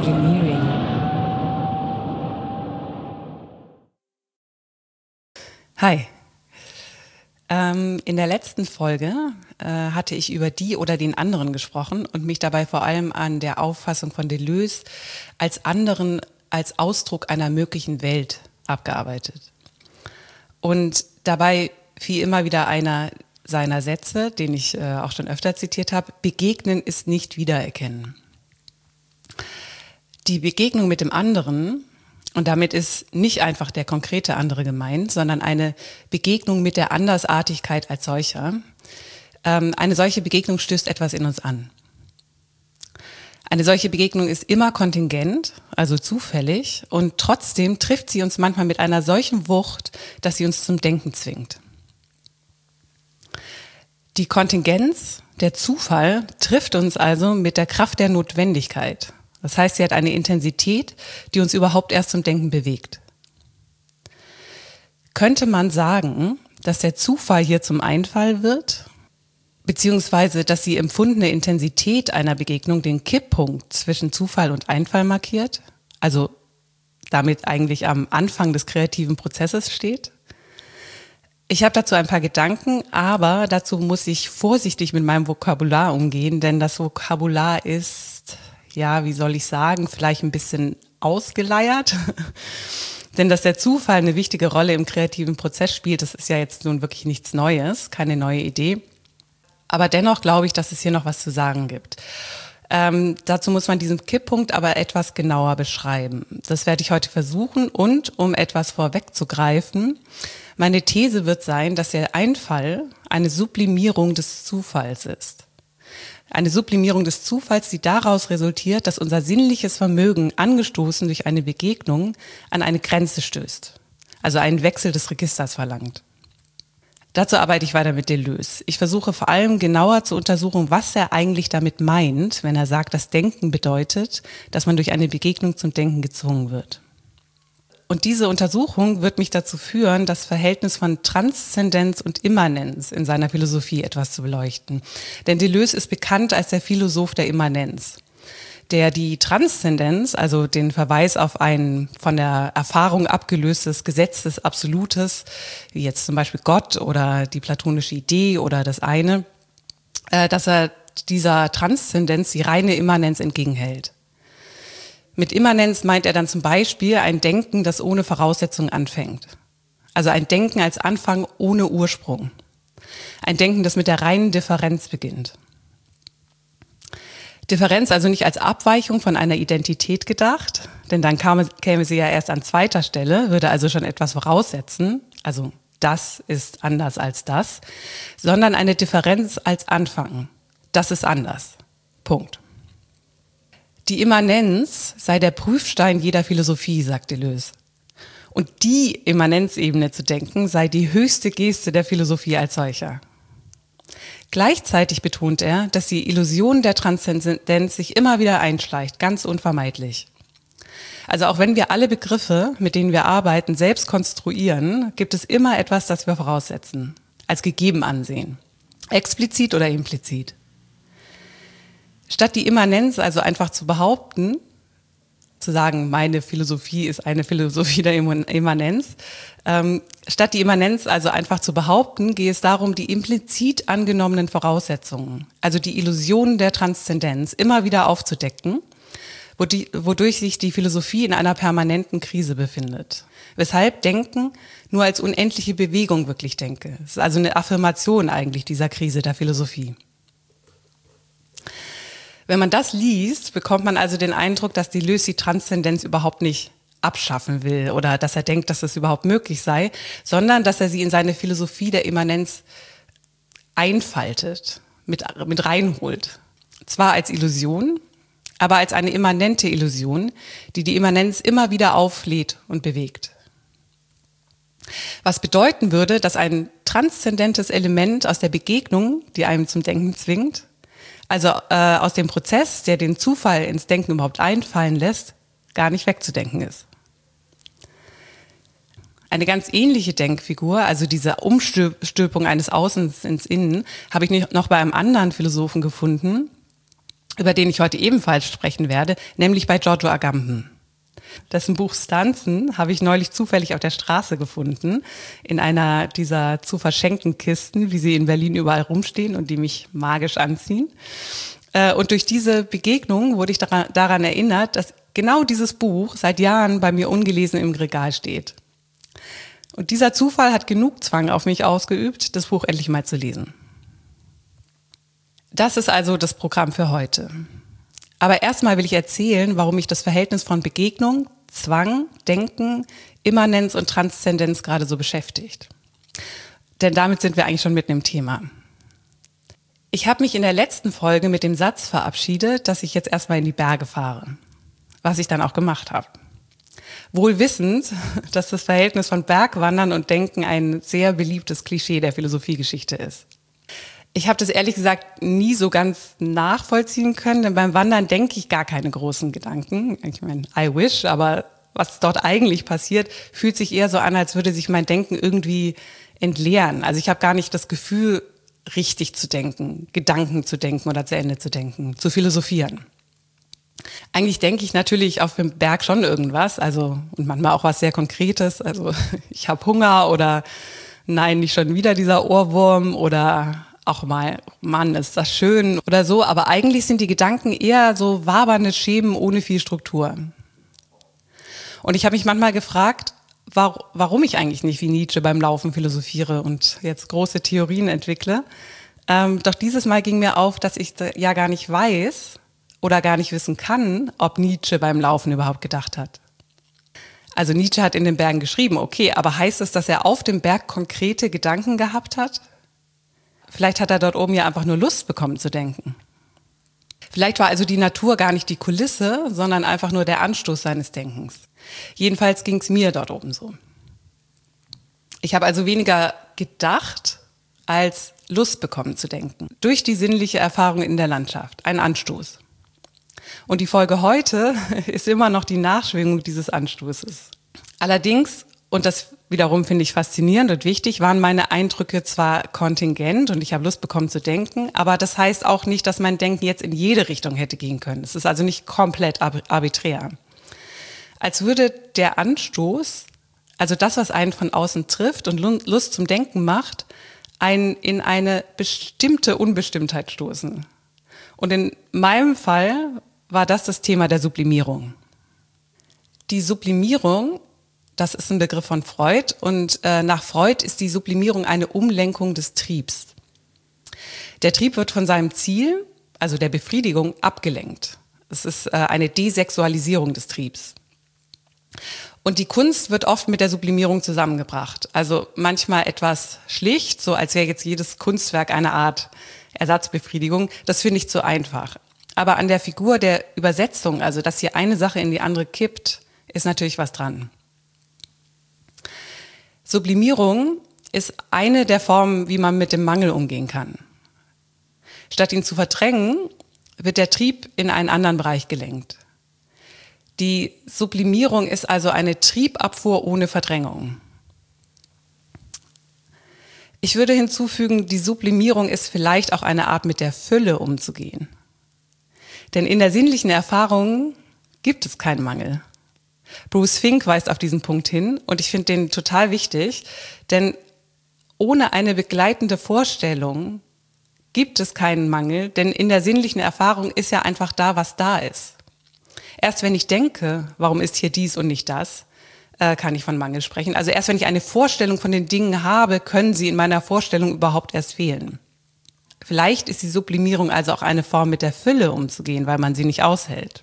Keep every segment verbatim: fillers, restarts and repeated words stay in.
Engineering. Hi. Ähm, in der letzten Folge äh, hatte ich über die oder den anderen gesprochen und mich dabei vor allem an der Auffassung von Deleuze als anderen, als Ausdruck einer möglichen Welt abgearbeitet. Und dabei fiel immer wieder einer seiner Sätze, den ich äh, auch schon öfter zitiert habe: Begegnen ist nicht Wiedererkennen. Die Begegnung mit dem anderen, und damit ist nicht einfach der konkrete andere gemeint, sondern eine Begegnung mit der Andersartigkeit als solcher. Ähm, eine solche Begegnung stößt etwas in uns an. Eine solche Begegnung ist immer kontingent, also zufällig, und trotzdem trifft sie uns manchmal mit einer solchen Wucht, dass sie uns zum Denken zwingt. Die Kontingenz, der Zufall, trifft uns also mit der Kraft der Notwendigkeit. Das heißt, sie hat eine Intensität, die uns überhaupt erst zum Denken bewegt. Könnte man sagen, dass der Zufall hier zum Einfall wird, beziehungsweise dass die empfundene Intensität einer Begegnung den Kipppunkt zwischen Zufall und Einfall markiert, also damit eigentlich am Anfang des kreativen Prozesses steht? Ich habe dazu ein paar Gedanken, aber dazu muss ich vorsichtig mit meinem Vokabular umgehen, denn das Vokabular ist, ja, wie soll ich sagen, vielleicht ein bisschen ausgeleiert. Denn dass der Zufall eine wichtige Rolle im kreativen Prozess spielt, das ist ja jetzt nun wirklich nichts Neues, keine neue Idee. Aber dennoch glaube ich, dass es hier noch was zu sagen gibt. Ähm, dazu muss man diesen Kipppunkt aber etwas genauer beschreiben. Das werde ich heute versuchen und, um etwas vorwegzugreifen, meine These wird sein, dass der Einfall eine Sublimierung des Zufalls ist. Eine Sublimierung des Zufalls, die daraus resultiert, dass unser sinnliches Vermögen, angestoßen durch eine Begegnung, an eine Grenze stößt. Also einen Wechsel des Registers verlangt. Dazu arbeite ich weiter mit Deleuze. Ich versuche vor allem genauer zu untersuchen, was er eigentlich damit meint, wenn er sagt, dass Denken bedeutet, dass man durch eine Begegnung zum Denken gezwungen wird. Und diese Untersuchung wird mich dazu führen, das Verhältnis von Transzendenz und Immanenz in seiner Philosophie etwas zu beleuchten. Denn Deleuze ist bekannt als der Philosoph der Immanenz, der die Transzendenz, also den Verweis auf ein von der Erfahrung abgelöstes Gesetz des Absolutes, wie jetzt zum Beispiel Gott oder die platonische Idee oder das eine, äh, dass er dieser Transzendenz die reine Immanenz entgegenhält. Mit Immanenz meint er dann zum Beispiel ein Denken, das ohne Voraussetzung anfängt. Also ein Denken als Anfang ohne Ursprung. Ein Denken, das mit der reinen Differenz beginnt. Differenz also nicht als Abweichung von einer Identität gedacht, denn dann käme, käme sie ja erst an zweiter Stelle, würde also schon etwas voraussetzen, also das ist anders als das, sondern eine Differenz als Anfang. Das ist anders. Punkt. Die Immanenz sei der Prüfstein jeder Philosophie, sagt Deleuze. Und die Immanenzebene zu denken, sei die höchste Geste der Philosophie als solcher. Gleichzeitig betont er, dass die Illusion der Transzendenz sich immer wieder einschleicht, ganz unvermeidlich. Also auch wenn wir alle Begriffe, mit denen wir arbeiten, selbst konstruieren, gibt es immer etwas, das wir voraussetzen, als gegeben ansehen, explizit oder implizit. Statt die Immanenz also einfach zu behaupten, zu sagen, meine Philosophie ist eine Philosophie der Immanenz, ähm, statt die Immanenz also einfach zu behaupten, geht es darum, die implizit angenommenen Voraussetzungen, also die Illusionen der Transzendenz, immer wieder aufzudecken, wodurch sich die Philosophie in einer permanenten Krise befindet. Weshalb Denken nur als unendliche Bewegung wirklich denke. Es ist also eine Affirmation eigentlich dieser Krise der Philosophie. Wenn man das liest, bekommt man also den Eindruck, dass Deleuze die Transzendenz überhaupt nicht abschaffen will oder dass er denkt, dass das überhaupt möglich sei, sondern dass er sie in seine Philosophie der Immanenz einfaltet, mit, mit reinholt. Zwar als Illusion, aber als eine immanente Illusion, die die Immanenz immer wieder auflädt und bewegt. Was bedeuten würde, dass ein transzendentes Element aus der Begegnung, die einem zum Denken zwingt, also äh, aus dem Prozess, der den Zufall ins Denken überhaupt einfallen lässt, gar nicht wegzudenken ist. Eine ganz ähnliche Denkfigur, also diese Umstülpung eines Außens ins Innen, habe ich noch bei einem anderen Philosophen gefunden, über den ich heute ebenfalls sprechen werde, nämlich bei Giorgio Agamben. Dessen Buch Stanzen habe ich neulich zufällig auf der Straße gefunden, in einer dieser zu verschenken Kisten, wie sie in Berlin überall rumstehen und die mich magisch anziehen. Und durch diese Begegnung wurde ich daran erinnert, dass genau dieses Buch seit Jahren bei mir ungelesen im Regal steht. Und dieser Zufall hat genug Zwang auf mich ausgeübt, das Buch endlich mal zu lesen. Das ist also das Programm für heute. Aber erstmal will ich erzählen, warum mich das Verhältnis von Begegnung, Zwang, Denken, Immanenz und Transzendenz gerade so beschäftigt. Denn damit sind wir eigentlich schon mitten im Thema. Ich habe mich in der letzten Folge mit dem Satz verabschiedet, dass ich jetzt erstmal in die Berge fahre, was ich dann auch gemacht habe. Wohl wissend, dass das Verhältnis von Bergwandern und Denken ein sehr beliebtes Klischee der Philosophiegeschichte ist. Ich habe das ehrlich gesagt nie so ganz nachvollziehen können, denn beim Wandern denke ich gar keine großen Gedanken. Ich meine, I wish, aber was dort eigentlich passiert, fühlt sich eher so an, als würde sich mein Denken irgendwie entleeren. Also ich habe gar nicht das Gefühl, richtig zu denken, Gedanken zu denken oder zu Ende zu denken, zu philosophieren. Eigentlich denke ich natürlich auf dem Berg schon irgendwas, also und manchmal auch was sehr Konkretes. Also ich habe Hunger oder nein, nicht schon wieder dieser Ohrwurm oder auch mal, Mann, ist das schön oder so. Aber eigentlich sind die Gedanken eher so wabernde Schemen ohne viel Struktur. Und ich habe mich manchmal gefragt, warum ich eigentlich nicht wie Nietzsche beim Laufen philosophiere und jetzt große Theorien entwickle. Ähm, doch dieses Mal ging mir auf, dass ich ja gar nicht weiß oder gar nicht wissen kann, ob Nietzsche beim Laufen überhaupt gedacht hat. Also Nietzsche hat in den Bergen geschrieben, okay, aber heißt es, dass er auf dem Berg konkrete Gedanken gehabt hat? Vielleicht hat er dort oben ja einfach nur Lust bekommen zu denken. Vielleicht war also die Natur gar nicht die Kulisse, sondern einfach nur der Anstoß seines Denkens. Jedenfalls ging es mir dort oben so. Ich habe also weniger gedacht, als Lust bekommen zu denken. Durch die sinnliche Erfahrung in der Landschaft. Ein Anstoß. Und die Folge heute ist immer noch die Nachschwingung dieses Anstoßes. Allerdings, und das wiederum finde ich faszinierend und wichtig, waren meine Eindrücke zwar kontingent und ich habe Lust bekommen zu denken, aber das heißt auch nicht, dass mein Denken jetzt in jede Richtung hätte gehen können. Es ist also nicht komplett arbiträr. Als würde der Anstoß, also das, was einen von außen trifft und Lust zum Denken macht, einen in eine bestimmte Unbestimmtheit stoßen. Und in meinem Fall war das das Thema der Sublimierung. Die Sublimierung, das ist ein Begriff von Freud und äh, nach Freud ist die Sublimierung eine Umlenkung des Triebs. Der Trieb wird von seinem Ziel, also der Befriedigung, abgelenkt. Es ist äh, eine Desexualisierung des Triebs. Und die Kunst wird oft mit der Sublimierung zusammengebracht. Also manchmal etwas schlicht, so als wäre jetzt jedes Kunstwerk eine Art Ersatzbefriedigung. Das finde ich zu einfach. Aber an der Figur der Übersetzung, also dass hier eine Sache in die andere kippt, ist natürlich was dran. Sublimierung ist eine der Formen, wie man mit dem Mangel umgehen kann. Statt ihn zu verdrängen, wird der Trieb in einen anderen Bereich gelenkt. Die Sublimierung ist also eine Triebabfuhr ohne Verdrängung. Ich würde hinzufügen, die Sublimierung ist vielleicht auch eine Art, mit der Fülle umzugehen. Denn in der sinnlichen Erfahrung gibt es keinen Mangel. Bruce Fink weist auf diesen Punkt hin und ich finde den total wichtig, denn ohne eine begleitende Vorstellung gibt es keinen Mangel, denn in der sinnlichen Erfahrung ist ja einfach da, was da ist. Erst wenn ich denke, warum ist hier dies und nicht das, äh, kann ich von Mangel sprechen. Also erst wenn ich eine Vorstellung von den Dingen habe, können sie in meiner Vorstellung überhaupt erst fehlen. Vielleicht ist die Sublimierung also auch eine Form, mit der Fülle umzugehen, weil man sie nicht aushält.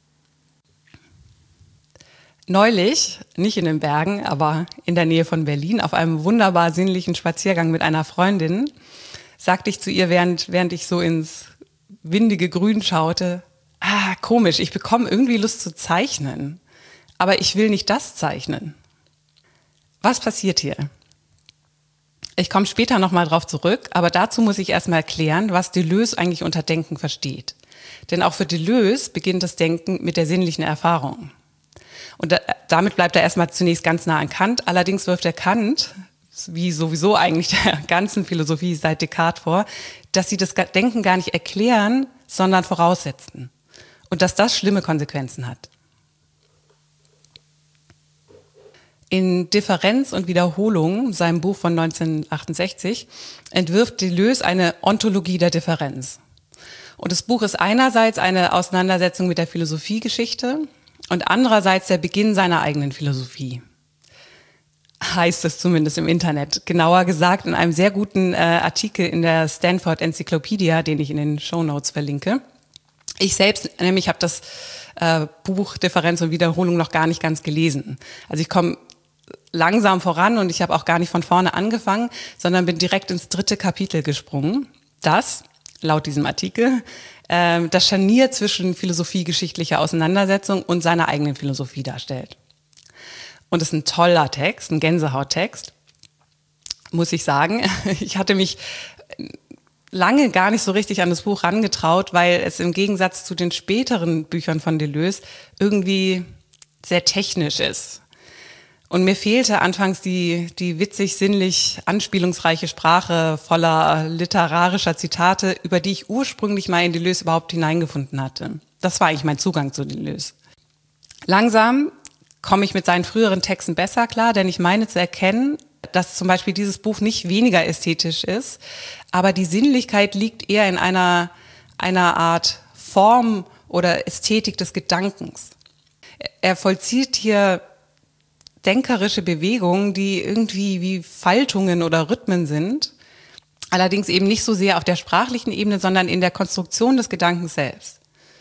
Neulich, nicht in den Bergen, aber in der Nähe von Berlin, auf einem wunderbar sinnlichen Spaziergang mit einer Freundin, sagte ich zu ihr, während, während ich so ins windige Grün schaute, ah, komisch, ich bekomme irgendwie Lust zu zeichnen, aber ich will nicht das zeichnen. Was passiert hier? Ich komme später nochmal drauf zurück, aber dazu muss ich erstmal erklären, was Deleuze eigentlich unter Denken versteht. Denn auch für Deleuze beginnt das Denken mit der sinnlichen Erfahrung. Und da, damit bleibt er erstmal zunächst ganz nah an Kant. Allerdings wirft er Kant, wie sowieso eigentlich der ganzen Philosophie seit Descartes vor, dass sie das Denken gar nicht erklären, sondern voraussetzten. Und dass das schlimme Konsequenzen hat. In Differenz und Wiederholung, seinem Buch von neunzehnhundertachtundsechzig, entwirft Deleuze eine Ontologie der Differenz. Und das Buch ist einerseits eine Auseinandersetzung mit der Philosophiegeschichte und andererseits der Beginn seiner eigenen Philosophie. Heißt es zumindest im Internet. Genauer gesagt in einem sehr guten äh, Artikel in der Stanford Encyclopedia, den ich in den Shownotes verlinke. Ich selbst nämlich habe das äh, Buch Differenz und Wiederholung noch gar nicht ganz gelesen. Also ich komme langsam voran und ich habe auch gar nicht von vorne angefangen, sondern bin direkt ins dritte Kapitel gesprungen. Das, laut diesem Artikel, äh, das Scharnier zwischen philosophiegeschichtlicher Auseinandersetzung und seiner eigenen Philosophie darstellt. Und es ist ein toller Text, ein Gänsehauttext, muss ich sagen. Ich hatte mich lange gar nicht so richtig an das Buch rangetraut, weil es im Gegensatz zu den späteren Büchern von Deleuze irgendwie sehr technisch ist. Und mir fehlte anfangs die, die witzig, sinnlich, anspielungsreiche Sprache voller literarischer Zitate, über die ich ursprünglich mal in Deleuze überhaupt hineingefunden hatte. Das war eigentlich mein Zugang zu Deleuze. Langsam komme ich mit seinen früheren Texten besser klar, denn ich meine zu erkennen, dass zum Beispiel dieses Buch nicht weniger ästhetisch ist, aber die Sinnlichkeit liegt eher in einer, einer Art Form oder Ästhetik des Gedankens. Er vollzieht hier denkerische Bewegungen, die irgendwie wie Faltungen oder Rhythmen sind, allerdings eben nicht so sehr auf der sprachlichen Ebene, sondern in der Konstruktion des Gedankens selbst.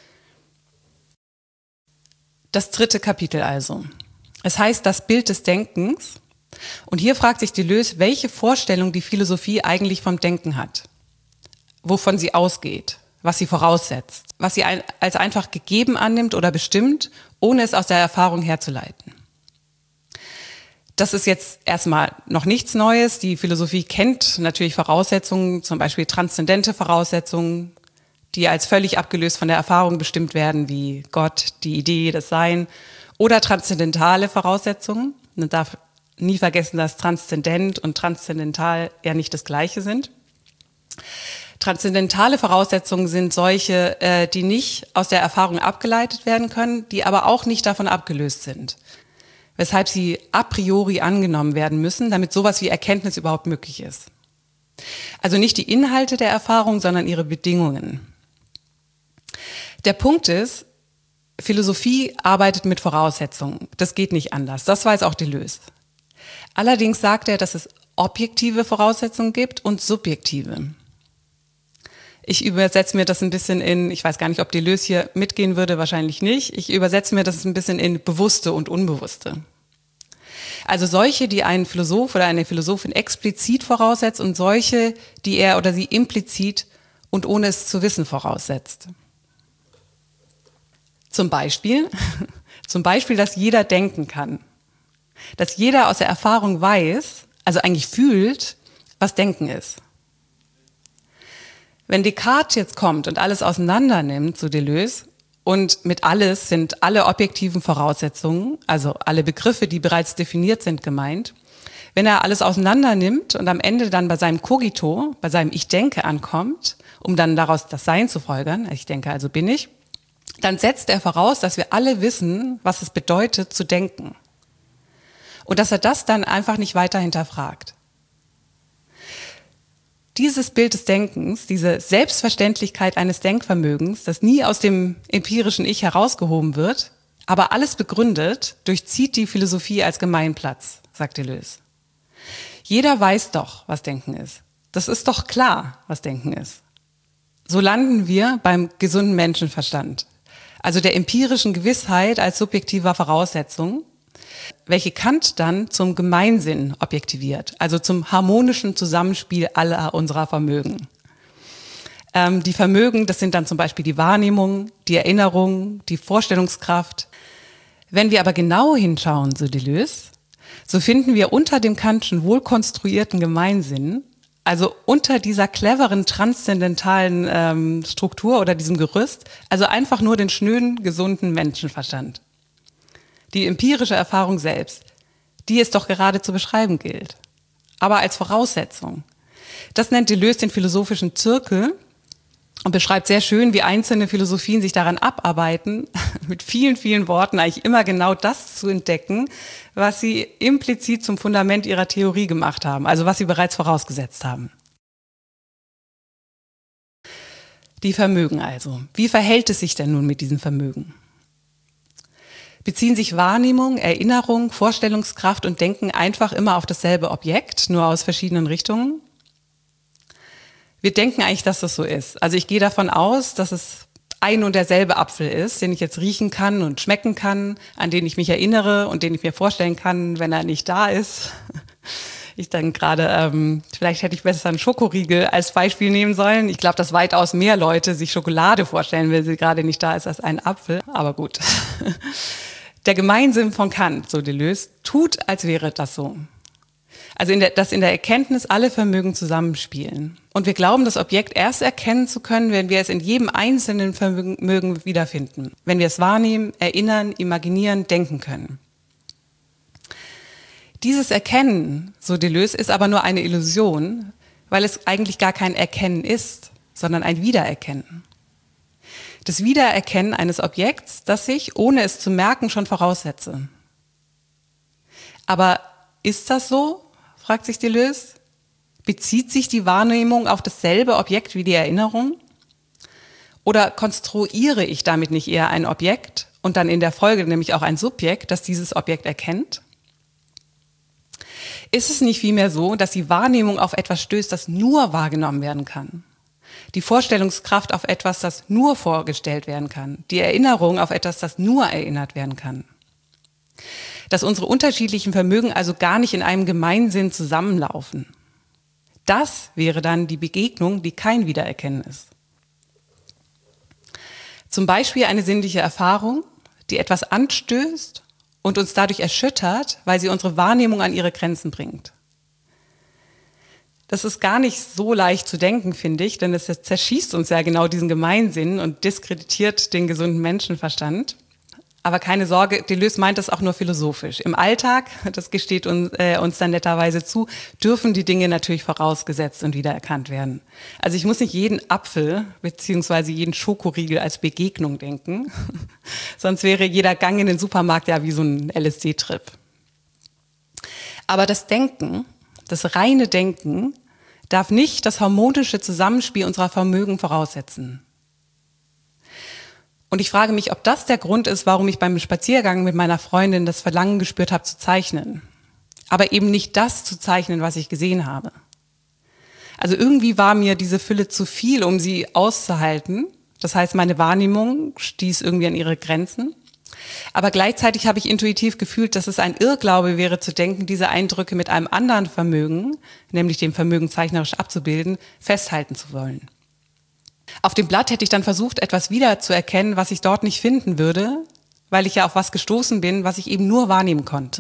Das dritte Kapitel also. Es heißt das Bild des Denkens. Und hier fragt sich Deleuze, welche Vorstellung die Philosophie eigentlich vom Denken hat. Wovon sie ausgeht, was sie voraussetzt, was sie als einfach gegeben annimmt oder bestimmt, ohne es aus der Erfahrung herzuleiten. Das ist jetzt erstmal noch nichts Neues. Die Philosophie kennt natürlich Voraussetzungen, zum Beispiel transzendente Voraussetzungen, die als völlig abgelöst von der Erfahrung bestimmt werden, wie Gott, die Idee, das Sein, oder transzendentale Voraussetzungen. Man darf nie vergessen, dass transzendent und transzendental ja nicht das Gleiche sind. Transzendentale Voraussetzungen sind solche, äh, die nicht aus der Erfahrung abgeleitet werden können, die aber auch nicht davon abgelöst sind, weshalb sie a priori angenommen werden müssen, damit sowas wie Erkenntnis überhaupt möglich ist. Also nicht die Inhalte der Erfahrung, sondern ihre Bedingungen. Der Punkt ist, Philosophie arbeitet mit Voraussetzungen. Das geht nicht anders. Das weiß auch Deleuze. Allerdings sagt er, dass es objektive Voraussetzungen gibt und subjektive. Ich übersetze mir das ein bisschen in, ich weiß gar nicht, ob Deleuze hier mitgehen würde, wahrscheinlich nicht. Ich übersetze mir das ein bisschen in bewusste und unbewusste. Also solche, die ein Philosoph oder eine Philosophin explizit voraussetzt und solche, die er oder sie implizit und ohne es zu wissen voraussetzt. Zum Beispiel, zum Beispiel, dass jeder denken kann. Dass jeder aus der Erfahrung weiß, also eigentlich fühlt, was Denken ist. Wenn Descartes jetzt kommt und alles auseinander nimmt, so Deleuze, und mit alles sind alle objektiven Voraussetzungen, also alle Begriffe, die bereits definiert sind, gemeint. Wenn er alles auseinander nimmt und am Ende dann bei seinem Cogito, bei seinem Ich denke ankommt, um dann daraus das Sein zu folgern, ich denke, also bin ich, dann setzt er voraus, dass wir alle wissen, was es bedeutet, zu denken. Und dass er das dann einfach nicht weiter hinterfragt. Dieses Bild des Denkens, diese Selbstverständlichkeit eines Denkvermögens, das nie aus dem empirischen Ich herausgehoben wird, aber alles begründet, durchzieht die Philosophie als Gemeinplatz, sagt Deleuze. Jeder weiß doch, was Denken ist. Das ist doch klar, was Denken ist. So landen wir beim gesunden Menschenverstand, also der empirischen Gewissheit als subjektiver Voraussetzung, welche Kant dann zum Gemeinsinn objektiviert, also zum harmonischen Zusammenspiel aller unserer Vermögen. Ähm, die Vermögen, das sind dann zum Beispiel die Wahrnehmung, die Erinnerung, die Vorstellungskraft. Wenn wir aber genau hinschauen, so Deleuze, so finden wir unter dem Kantschen wohlkonstruierten Gemeinsinn, also unter dieser cleveren transzendentalen ähm, Struktur oder diesem Gerüst, also einfach nur den schnöden, gesunden Menschenverstand. Die empirische Erfahrung selbst, die es doch gerade zu beschreiben gilt, aber als Voraussetzung. Das nennt Deleuze den philosophischen Zirkel und beschreibt sehr schön, wie einzelne Philosophien sich daran abarbeiten, mit vielen, vielen Worten eigentlich immer genau das zu entdecken, was sie implizit zum Fundament ihrer Theorie gemacht haben, also was sie bereits vorausgesetzt haben. Die Vermögen also. Wie verhält es sich denn nun mit diesen Vermögen? Beziehen sich Wahrnehmung, Erinnerung, Vorstellungskraft und Denken einfach immer auf dasselbe Objekt, nur aus verschiedenen Richtungen? Wir denken eigentlich, dass das so ist. Also ich gehe davon aus, dass es ein und derselbe Apfel ist, den ich jetzt riechen kann und schmecken kann, an den ich mich erinnere und den ich mir vorstellen kann, wenn er nicht da ist. Ich denke gerade, ähm, vielleicht hätte ich besser einen Schokoriegel als Beispiel nehmen sollen. Ich glaube, dass weitaus mehr Leute sich Schokolade vorstellen, wenn sie gerade nicht da ist, als einen Apfel. Aber gut. Der Gemeinsinn von Kant, so Deleuze, tut, als wäre das so. Also in der, dass in der Erkenntnis alle Vermögen zusammenspielen. Und wir glauben, das Objekt erst erkennen zu können, wenn wir es in jedem einzelnen Vermögen wiederfinden. Wenn wir es wahrnehmen, erinnern, imaginieren, denken können. Dieses Erkennen, so Deleuze, ist aber nur eine Illusion, weil es eigentlich gar kein Erkennen ist, sondern ein Wiedererkennen. Das Wiedererkennen eines Objekts, das ich, ohne es zu merken, schon voraussetze. Aber ist das so? Fragt sich Deleuze. Bezieht sich die Wahrnehmung auf dasselbe Objekt wie die Erinnerung? Oder konstruiere ich damit nicht eher ein Objekt und dann in der Folge nämlich auch ein Subjekt, das dieses Objekt erkennt? Ist es nicht vielmehr so, dass die Wahrnehmung auf etwas stößt, das nur wahrgenommen werden kann? Die Vorstellungskraft auf etwas, das nur vorgestellt werden kann? Die Erinnerung auf etwas, das nur erinnert werden kann? Dass unsere unterschiedlichen Vermögen also gar nicht in einem Gemeinsinn zusammenlaufen. Das wäre dann die Begegnung, die kein Wiedererkennen ist. Zum Beispiel eine sinnliche Erfahrung, die etwas anstößt und uns dadurch erschüttert, weil sie unsere Wahrnehmung an ihre Grenzen bringt. Das ist gar nicht so leicht zu denken, finde ich, denn es zerschießt uns ja genau diesen Gemeinsinn und diskreditiert den gesunden Menschenverstand. Aber keine Sorge, Deleuze meint das auch nur philosophisch. Im Alltag, das gesteht uns, äh, uns dann netterweise zu, dürfen die Dinge natürlich vorausgesetzt und wiedererkannt werden. Also ich muss nicht jeden Apfel beziehungsweise jeden Schokoriegel als Begegnung denken, sonst wäre jeder Gang in den Supermarkt ja wie so ein L S D-Trip. Aber das Denken, das reine Denken, darf nicht das harmonische Zusammenspiel unserer Vermögen voraussetzen. Und ich frage mich, ob das der Grund ist, warum ich beim Spaziergang mit meiner Freundin das Verlangen gespürt habe, zu zeichnen. Aber eben nicht das zu zeichnen, was ich gesehen habe. Also irgendwie war mir diese Fülle zu viel, um sie auszuhalten. Das heißt, meine Wahrnehmung stieß irgendwie an ihre Grenzen. Aber gleichzeitig habe ich intuitiv gefühlt, dass es ein Irrglaube wäre, zu denken, diese Eindrücke mit einem anderen Vermögen, nämlich dem Vermögen zeichnerisch abzubilden, festhalten zu wollen. Auf dem Blatt hätte ich dann versucht, etwas wiederzuerkennen, was ich dort nicht finden würde, weil ich ja auf was gestoßen bin, was ich eben nur wahrnehmen konnte.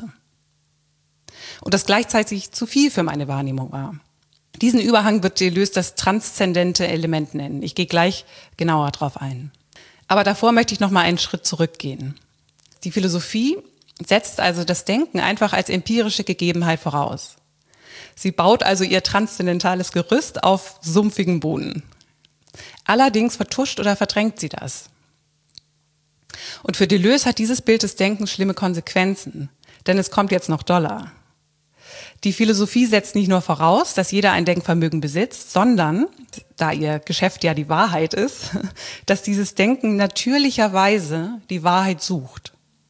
Und das gleichzeitig zu viel für meine Wahrnehmung war. Diesen Überhang wird Deleuze das transzendente Element nennen. Ich gehe gleich genauer drauf ein. Aber davor möchte ich noch mal einen Schritt zurückgehen. Die Philosophie setzt also das Denken einfach als empirische Gegebenheit voraus. Sie baut also ihr transzendentales Gerüst auf sumpfigen Boden. Allerdings vertuscht oder verdrängt sie das. Und für Deleuze hat dieses Bild des Denkens schlimme Konsequenzen, denn es kommt jetzt noch doller. Die Philosophie setzt nicht nur voraus, dass jeder ein Denkvermögen besitzt, sondern, da ihr Geschäft ja die Wahrheit ist, dass dieses Denken natürlicherweise die Wahrheit sucht.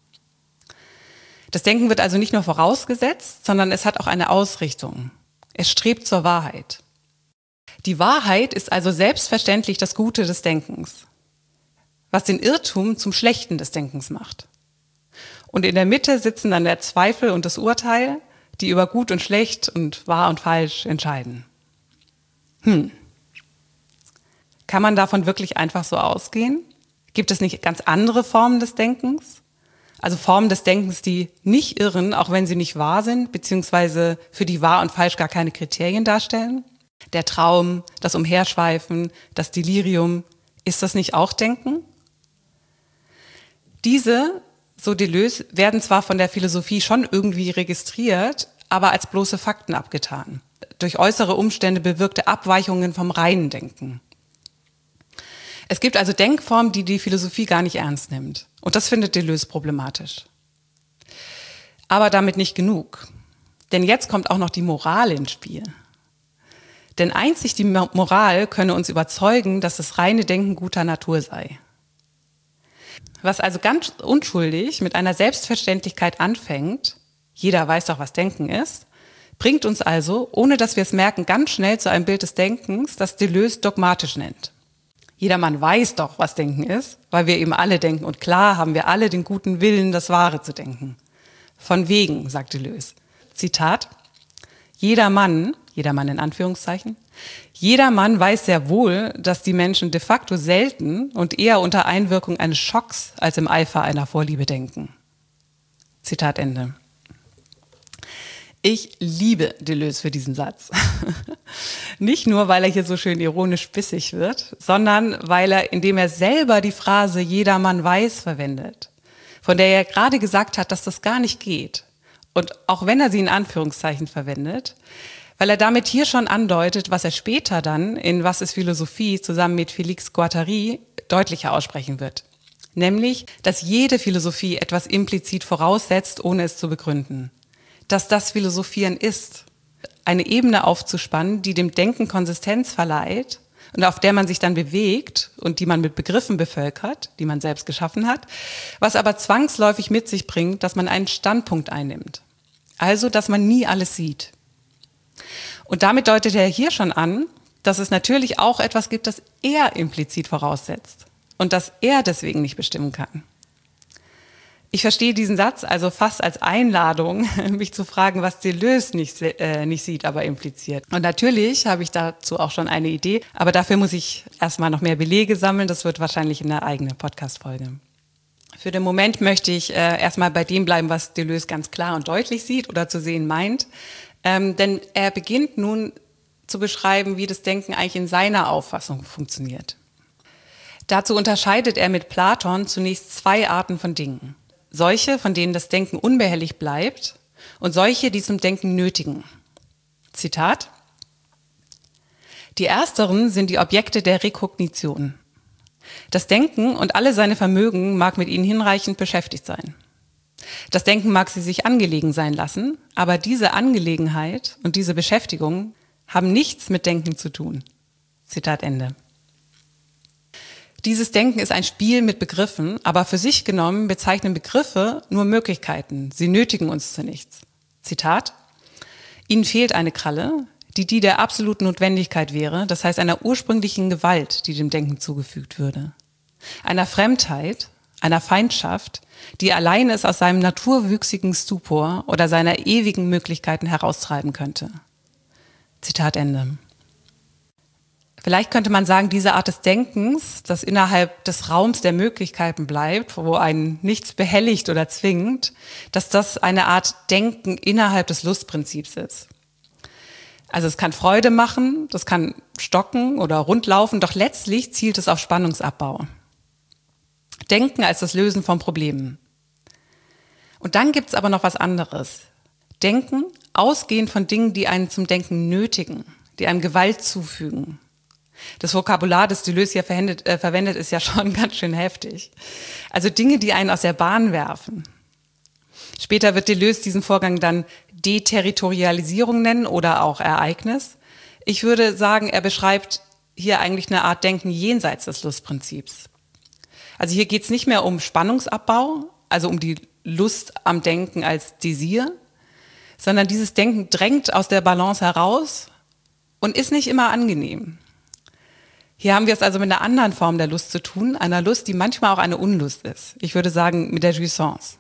Das Denken wird also nicht nur vorausgesetzt, sondern es hat auch eine Ausrichtung. Es strebt zur Wahrheit. Die Wahrheit ist also selbstverständlich das Gute des Denkens, was den Irrtum zum Schlechten des Denkens macht. Und in der Mitte sitzen dann der Zweifel und das Urteil, die über Gut und Schlecht und Wahr und Falsch entscheiden. Hm. Kann man davon wirklich einfach so ausgehen? Gibt es nicht ganz andere Formen des Denkens? Also Formen des Denkens, die nicht irren, auch wenn sie nicht wahr sind, beziehungsweise für die Wahr und Falsch gar keine Kriterien darstellen? Der Traum, das Umherschweifen, das Delirium, ist das nicht auch Denken? Diese, so Deleuze, werden zwar von der Philosophie schon irgendwie registriert, aber als bloße Fakten abgetan. Durch äußere Umstände bewirkte Abweichungen vom reinen Denken. Es gibt also Denkformen, die die Philosophie gar nicht ernst nimmt. Und das findet Deleuze problematisch. Aber damit nicht genug. Denn jetzt kommt auch noch die Moral ins Spiel. Denn einzig die Moral könne uns überzeugen, dass das reine Denken guter Natur sei. Was also ganz unschuldig mit einer Selbstverständlichkeit anfängt, jeder weiß doch, was Denken ist, bringt uns also, ohne dass wir es merken, ganz schnell zu einem Bild des Denkens, das Deleuze dogmatisch nennt. Jedermann weiß doch, was Denken ist, weil wir eben alle denken. Und klar haben wir alle den guten Willen, das Wahre zu denken. Von wegen, sagt Deleuze. Zitat, jeder Mann, jeder Mann in Anführungszeichen, jeder Mann weiß sehr wohl, dass die Menschen de facto selten und eher unter Einwirkung eines Schocks als im Eifer einer Vorliebe denken. Zitat Ende. Ich liebe Deleuze für diesen Satz. Nicht nur, weil er hier so schön ironisch bissig wird, sondern weil er, indem er selber die Phrase jeder Mann weiß verwendet, von der er gerade gesagt hat, dass das gar nicht geht. Und auch wenn er sie in Anführungszeichen verwendet, weil er damit hier schon andeutet, was er später dann in Was ist Philosophie zusammen mit Félix Guattari deutlicher aussprechen wird. Nämlich, dass jede Philosophie etwas implizit voraussetzt, ohne es zu begründen. Dass das Philosophieren ist, eine Ebene aufzuspannen, die dem Denken Konsistenz verleiht und auf der man sich dann bewegt und die man mit Begriffen bevölkert, die man selbst geschaffen hat, was aber zwangsläufig mit sich bringt, dass man einen Standpunkt einnimmt. Also, dass man nie alles sieht. Und damit deutet er hier schon an, dass es natürlich auch etwas gibt, das er implizit voraussetzt und das er deswegen nicht bestimmen kann. Ich verstehe diesen Satz also fast als Einladung, mich zu fragen, was Deleuze nicht, äh, nicht sieht, aber impliziert. Und natürlich habe ich dazu auch schon eine Idee, aber dafür muss ich erstmal noch mehr Belege sammeln. Das wird wahrscheinlich in einer eigenen Podcast-Folge. Für den Moment möchte ich äh, erstmal bei dem bleiben, was Deleuze ganz klar und deutlich sieht oder zu sehen meint. Ähm, denn er beginnt nun zu beschreiben, wie das Denken eigentlich in seiner Auffassung funktioniert. Dazu unterscheidet er mit Platon zunächst zwei Arten von Dingen. Solche, von denen das Denken unbehelligt bleibt und solche, die zum Denken nötigen. Zitat: Die ersteren sind die Objekte der Rekognition. Das Denken und alle seine Vermögen mag mit ihnen hinreichend beschäftigt sein. Das Denken mag sie sich angelegen sein lassen, aber diese Angelegenheit und diese Beschäftigung haben nichts mit Denken zu tun. Zitat Ende. Dieses Denken ist ein Spiel mit Begriffen, aber für sich genommen bezeichnen Begriffe nur Möglichkeiten. Sie nötigen uns zu nichts. Zitat: Ihnen fehlt eine Kralle, die die der absoluten Notwendigkeit wäre, das heißt einer ursprünglichen Gewalt, die dem Denken zugefügt würde. Einer Fremdheit, einer Feindschaft, die allein es aus seinem naturwüchsigen Stupor oder seiner ewigen Möglichkeiten heraustreiben könnte. Zitat Ende. Vielleicht könnte man sagen, diese Art des Denkens, das innerhalb des Raums der Möglichkeiten bleibt, wo einen nichts behelligt oder zwingt, dass das eine Art Denken innerhalb des Lustprinzips ist. Also es kann Freude machen, das kann stocken oder rundlaufen, doch letztlich zielt es auf Spannungsabbau. Denken als das Lösen von Problemen. Und dann gibt es aber noch was anderes. Denken ausgehend von Dingen, die einen zum Denken nötigen, die einem Gewalt zufügen. Das Vokabular, das Deleuze hier verwendet, äh, verwendet, ist ja schon ganz schön heftig. Also Dinge, die einen aus der Bahn werfen. Später wird Deleuze diesen Vorgang dann Deterritorialisierung nennen oder auch Ereignis. Ich würde sagen, er beschreibt hier eigentlich eine Art Denken jenseits des Lustprinzips. Also hier geht es nicht mehr um Spannungsabbau, also um die Lust am Denken als Desir, sondern dieses Denken drängt aus der Balance heraus und ist nicht immer angenehm. Hier haben wir es also mit einer anderen Form der Lust zu tun, einer Lust, die manchmal auch eine Unlust ist. Ich würde sagen, mit der Jouissance.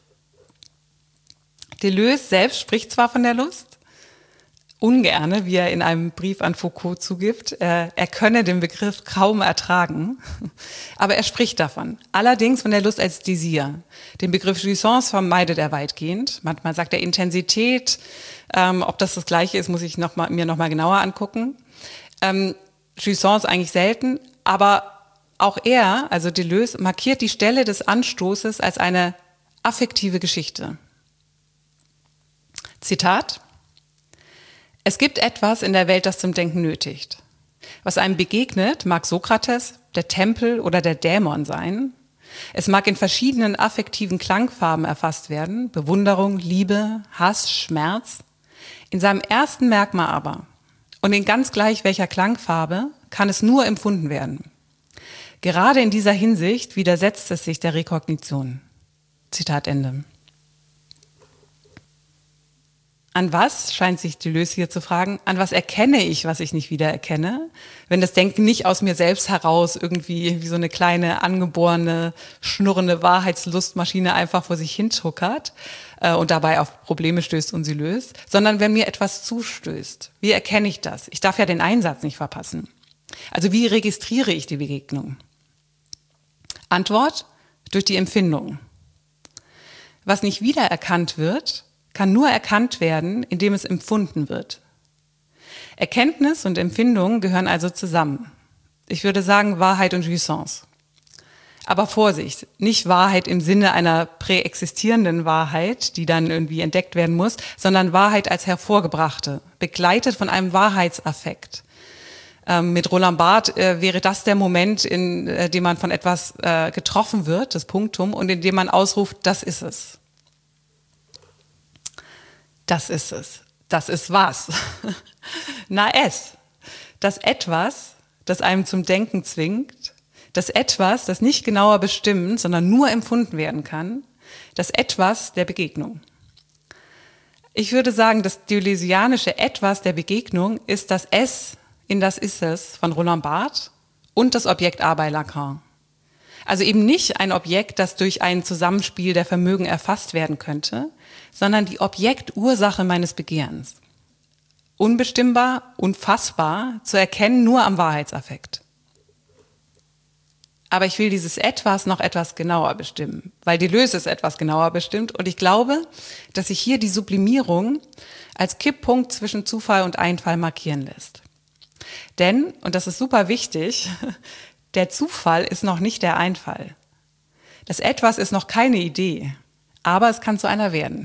Deleuze selbst spricht zwar von der Lust, ungerne, wie er in einem Brief an Foucault zugibt, er, er könne den Begriff kaum ertragen, aber er spricht davon. Allerdings von der Lust als Desir. Den Begriff Jouissance vermeidet er weitgehend. Manchmal sagt er Intensität, ähm, ob das das Gleiche ist, muss ich noch mal, mir nochmal genauer angucken. Ähm, Jouissance eigentlich selten, aber auch er, also Deleuze, markiert die Stelle des Anstoßes als eine affektive Geschichte. Zitat: Es gibt etwas in der Welt, das zum Denken nötigt. Was einem begegnet, mag Sokrates, der Tempel oder der Dämon sein. Es mag in verschiedenen affektiven Klangfarben erfasst werden, Bewunderung, Liebe, Hass, Schmerz. In seinem ersten Merkmal aber, und in ganz gleich welcher Klangfarbe, kann es nur empfunden werden. Gerade in dieser Hinsicht widersetzt es sich der Rekognition. Zitat Ende. An was, scheint sich Deleuze hier zu fragen, an was erkenne ich, was ich nicht wiedererkenne, wenn das Denken nicht aus mir selbst heraus irgendwie wie so eine kleine, angeborene, schnurrende Wahrheitslustmaschine einfach vor sich hintuckert äh, und dabei auf Probleme stößt und sie löst, sondern wenn mir etwas zustößt. Wie erkenne ich das? Ich darf ja den Einsatz nicht verpassen. Also wie registriere ich die Begegnung? Antwort: durch die Empfindung. Was nicht wiedererkannt wird, kann nur erkannt werden, indem es empfunden wird. Erkenntnis und Empfindung gehören also zusammen. Ich würde sagen Wahrheit und Jouissance. Aber Vorsicht, nicht Wahrheit im Sinne einer präexistierenden Wahrheit, die dann irgendwie entdeckt werden muss, sondern Wahrheit als hervorgebrachte, begleitet von einem Wahrheitsaffekt. Ähm, mit Roland Barthes äh, wäre das der Moment, in äh, dem man von etwas äh, getroffen wird, das Punktum, und in dem man ausruft, das ist es. Das ist es. Das ist was? Na es. Das Etwas, das einem zum Denken zwingt, das Etwas, das nicht genauer bestimmt, sondern nur empfunden werden kann, das Etwas der Begegnung. Ich würde sagen, das deleuzianische Etwas der Begegnung ist das Es in das Ist es von Roland Barthes und das Objekt A bei Lacan. Also eben nicht ein Objekt, das durch ein Zusammenspiel der Vermögen erfasst werden könnte, sondern die Objektursache meines Begehrens. Unbestimmbar, unfassbar, zu erkennen nur am Wahrheitsaffekt. Aber ich will dieses Etwas noch etwas genauer bestimmen, weil Deleuze es etwas genauer bestimmt. Und ich glaube, dass sich hier die Sublimierung als Kipppunkt zwischen Zufall und Einfall markieren lässt. Denn, und das ist super wichtig, der Zufall ist noch nicht der Einfall. Das Etwas ist noch keine Idee, aber es kann zu einer werden.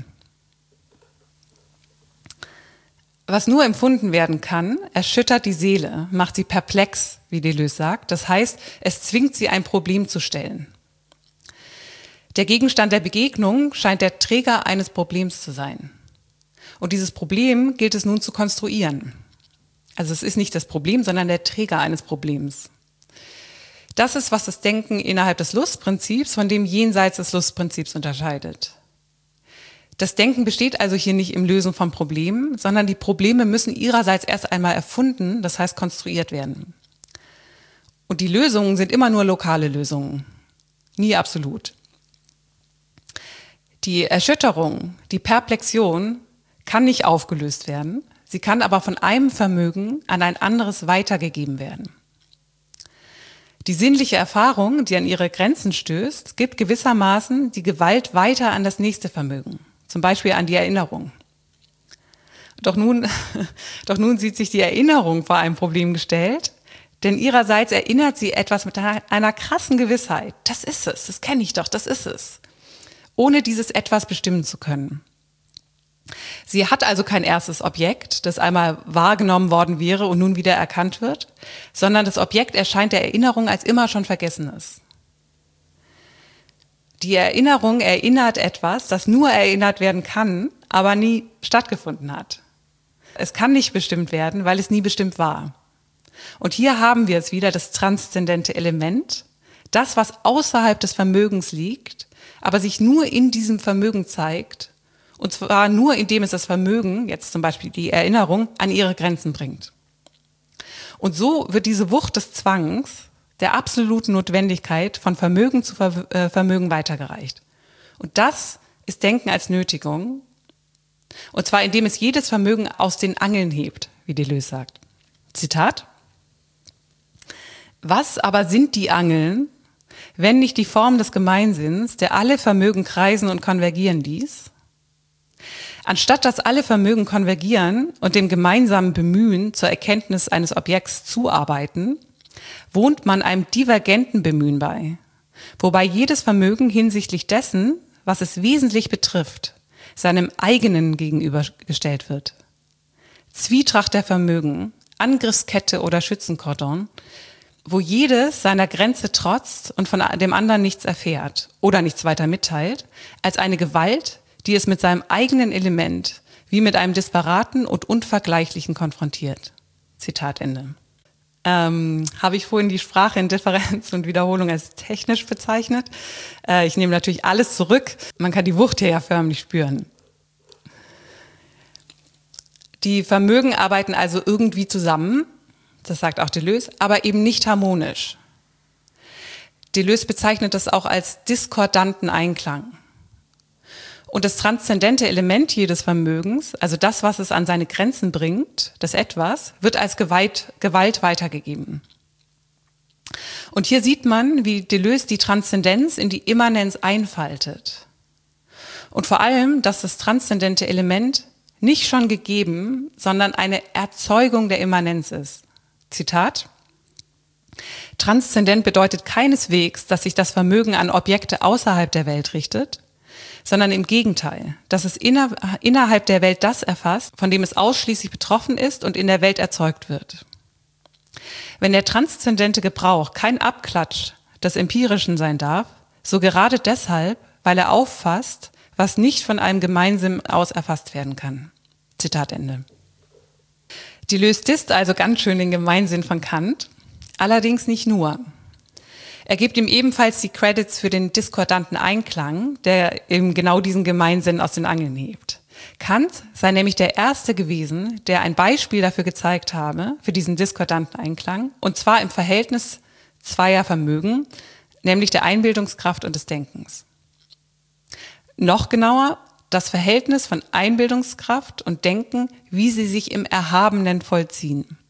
Was nur empfunden werden kann, erschüttert die Seele, macht sie perplex, wie Deleuze sagt. Das heißt, es zwingt sie, ein Problem zu stellen. Der Gegenstand der Begegnung scheint der Träger eines Problems zu sein. Und dieses Problem gilt es nun zu konstruieren. Also es ist nicht das Problem, sondern der Träger eines Problems. Das ist, was das Denken innerhalb des Lustprinzips von dem jenseits des Lustprinzips unterscheidet. Das Denken besteht also hier nicht im Lösen von Problemen, sondern die Probleme müssen ihrerseits erst einmal erfunden, das heißt konstruiert werden. Und die Lösungen sind immer nur lokale Lösungen, nie absolut. Die Erschütterung, die Perplexion kann nicht aufgelöst werden, sie kann aber von einem Vermögen an ein anderes weitergegeben werden. Die sinnliche Erfahrung, die an ihre Grenzen stößt, gibt gewissermaßen die Gewalt weiter an das nächste Vermögen. Zum Beispiel an die Erinnerung. Doch nun, doch nun sieht sich die Erinnerung vor einem Problem gestellt, denn ihrerseits erinnert sie etwas mit einer, einer krassen Gewissheit. Das ist es, das kenne ich doch, das ist es. Ohne dieses Etwas bestimmen zu können. Sie hat also kein erstes Objekt, das einmal wahrgenommen worden wäre und nun wieder erkannt wird, sondern das Objekt erscheint der Erinnerung als immer schon Vergessenes. Die Erinnerung erinnert etwas, das nur erinnert werden kann, aber nie stattgefunden hat. Es kann nicht bestimmt werden, weil es nie bestimmt war. Und hier haben wir es wieder, das transzendente Element, das, was außerhalb des Vermögens liegt, aber sich nur in diesem Vermögen zeigt, und zwar nur, indem es das Vermögen, jetzt zum Beispiel die Erinnerung, an ihre Grenzen bringt. Und so wird diese Wucht des Zwangs, der absoluten Notwendigkeit von Vermögen zu Ver- äh, Vermögen weitergereicht. Und das ist Denken als Nötigung, und zwar indem es jedes Vermögen aus den Angeln hebt, wie Deleuze sagt. Zitat: Was aber sind die Angeln, wenn nicht die Form des Gemeinsinns, der alle Vermögen kreisen und konvergieren ließ? Anstatt dass alle Vermögen konvergieren und dem gemeinsamen Bemühen zur Erkenntnis eines Objekts zuarbeiten, wohnt man einem divergenten Bemühen bei, wobei jedes Vermögen hinsichtlich dessen, was es wesentlich betrifft, seinem eigenen gegenübergestellt wird. Zwietracht der Vermögen, Angriffskette oder Schützenkordon, wo jedes seiner Grenze trotzt und von dem anderen nichts erfährt oder nichts weiter mitteilt, als eine Gewalt, die es mit seinem eigenen Element wie mit einem Disparaten und Unvergleichlichen konfrontiert. Zitat Ende. Ähm, habe ich vorhin die Sprache in Differenz und Wiederholung als technisch bezeichnet. Äh, ich nehme natürlich alles zurück. Man kann die Wucht hier ja förmlich spüren. Die Vermögen arbeiten also irgendwie zusammen, das sagt auch Deleuze, aber eben nicht harmonisch. Deleuze bezeichnet das auch als diskordanten Einklang. Und das transzendente Element jedes Vermögens, also das, was es an seine Grenzen bringt, das Etwas, wird als Gewalt, Gewalt weitergegeben. Und hier sieht man, wie Deleuze die Transzendenz in die Immanenz einfaltet. Und vor allem, dass das transzendente Element nicht schon gegeben, sondern eine Erzeugung der Immanenz ist. Zitat: Transzendent bedeutet keineswegs, dass sich das Vermögen an Objekte außerhalb der Welt richtet, sondern im Gegenteil, dass es inner, innerhalb der Welt das erfasst, von dem es ausschließlich betroffen ist und in der Welt erzeugt wird. Wenn der transzendente Gebrauch kein Abklatsch des Empirischen sein darf, so gerade deshalb, weil er auffasst, was nicht von einem Gemeinsinn aus erfasst werden kann. Zitat Ende. Deleuze disst also ganz schön den Gemeinsinn von Kant, allerdings nicht nur. Er gibt ihm ebenfalls die Credits für den diskordanten Einklang, der eben genau diesen Gemeinsinn aus den Angeln hebt. Kant sei nämlich der Erste gewesen, der ein Beispiel dafür gezeigt habe, für diesen diskordanten Einklang, und zwar im Verhältnis zweier Vermögen, nämlich der Einbildungskraft und des Denkens. Noch genauer, das Verhältnis von Einbildungskraft und Denken, wie sie sich im Erhabenen vollziehen.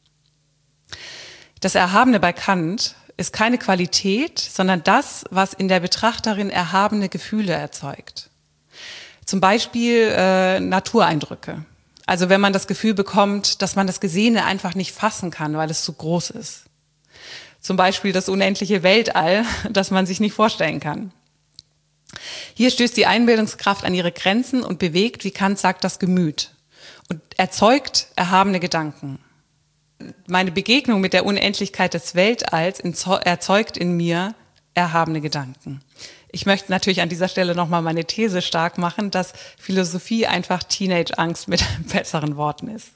Das Erhabene bei Kant ist keine Qualität, sondern das, was in der Betrachterin erhabene Gefühle erzeugt. Zum Beispiel äh, Natureindrücke. Also wenn man das Gefühl bekommt, dass man das Gesehene einfach nicht fassen kann, weil es zu groß ist. Zum Beispiel das unendliche Weltall, das man sich nicht vorstellen kann. Hier stößt die Einbildungskraft an ihre Grenzen und bewegt, wie Kant sagt, das Gemüt und erzeugt erhabene Gedanken. Meine Begegnung mit der Unendlichkeit des Weltalls erzeugt in mir erhabene Gedanken. Ich möchte natürlich an dieser Stelle nochmal meine These stark machen, dass Philosophie einfach Teenage-Angst mit besseren Worten ist.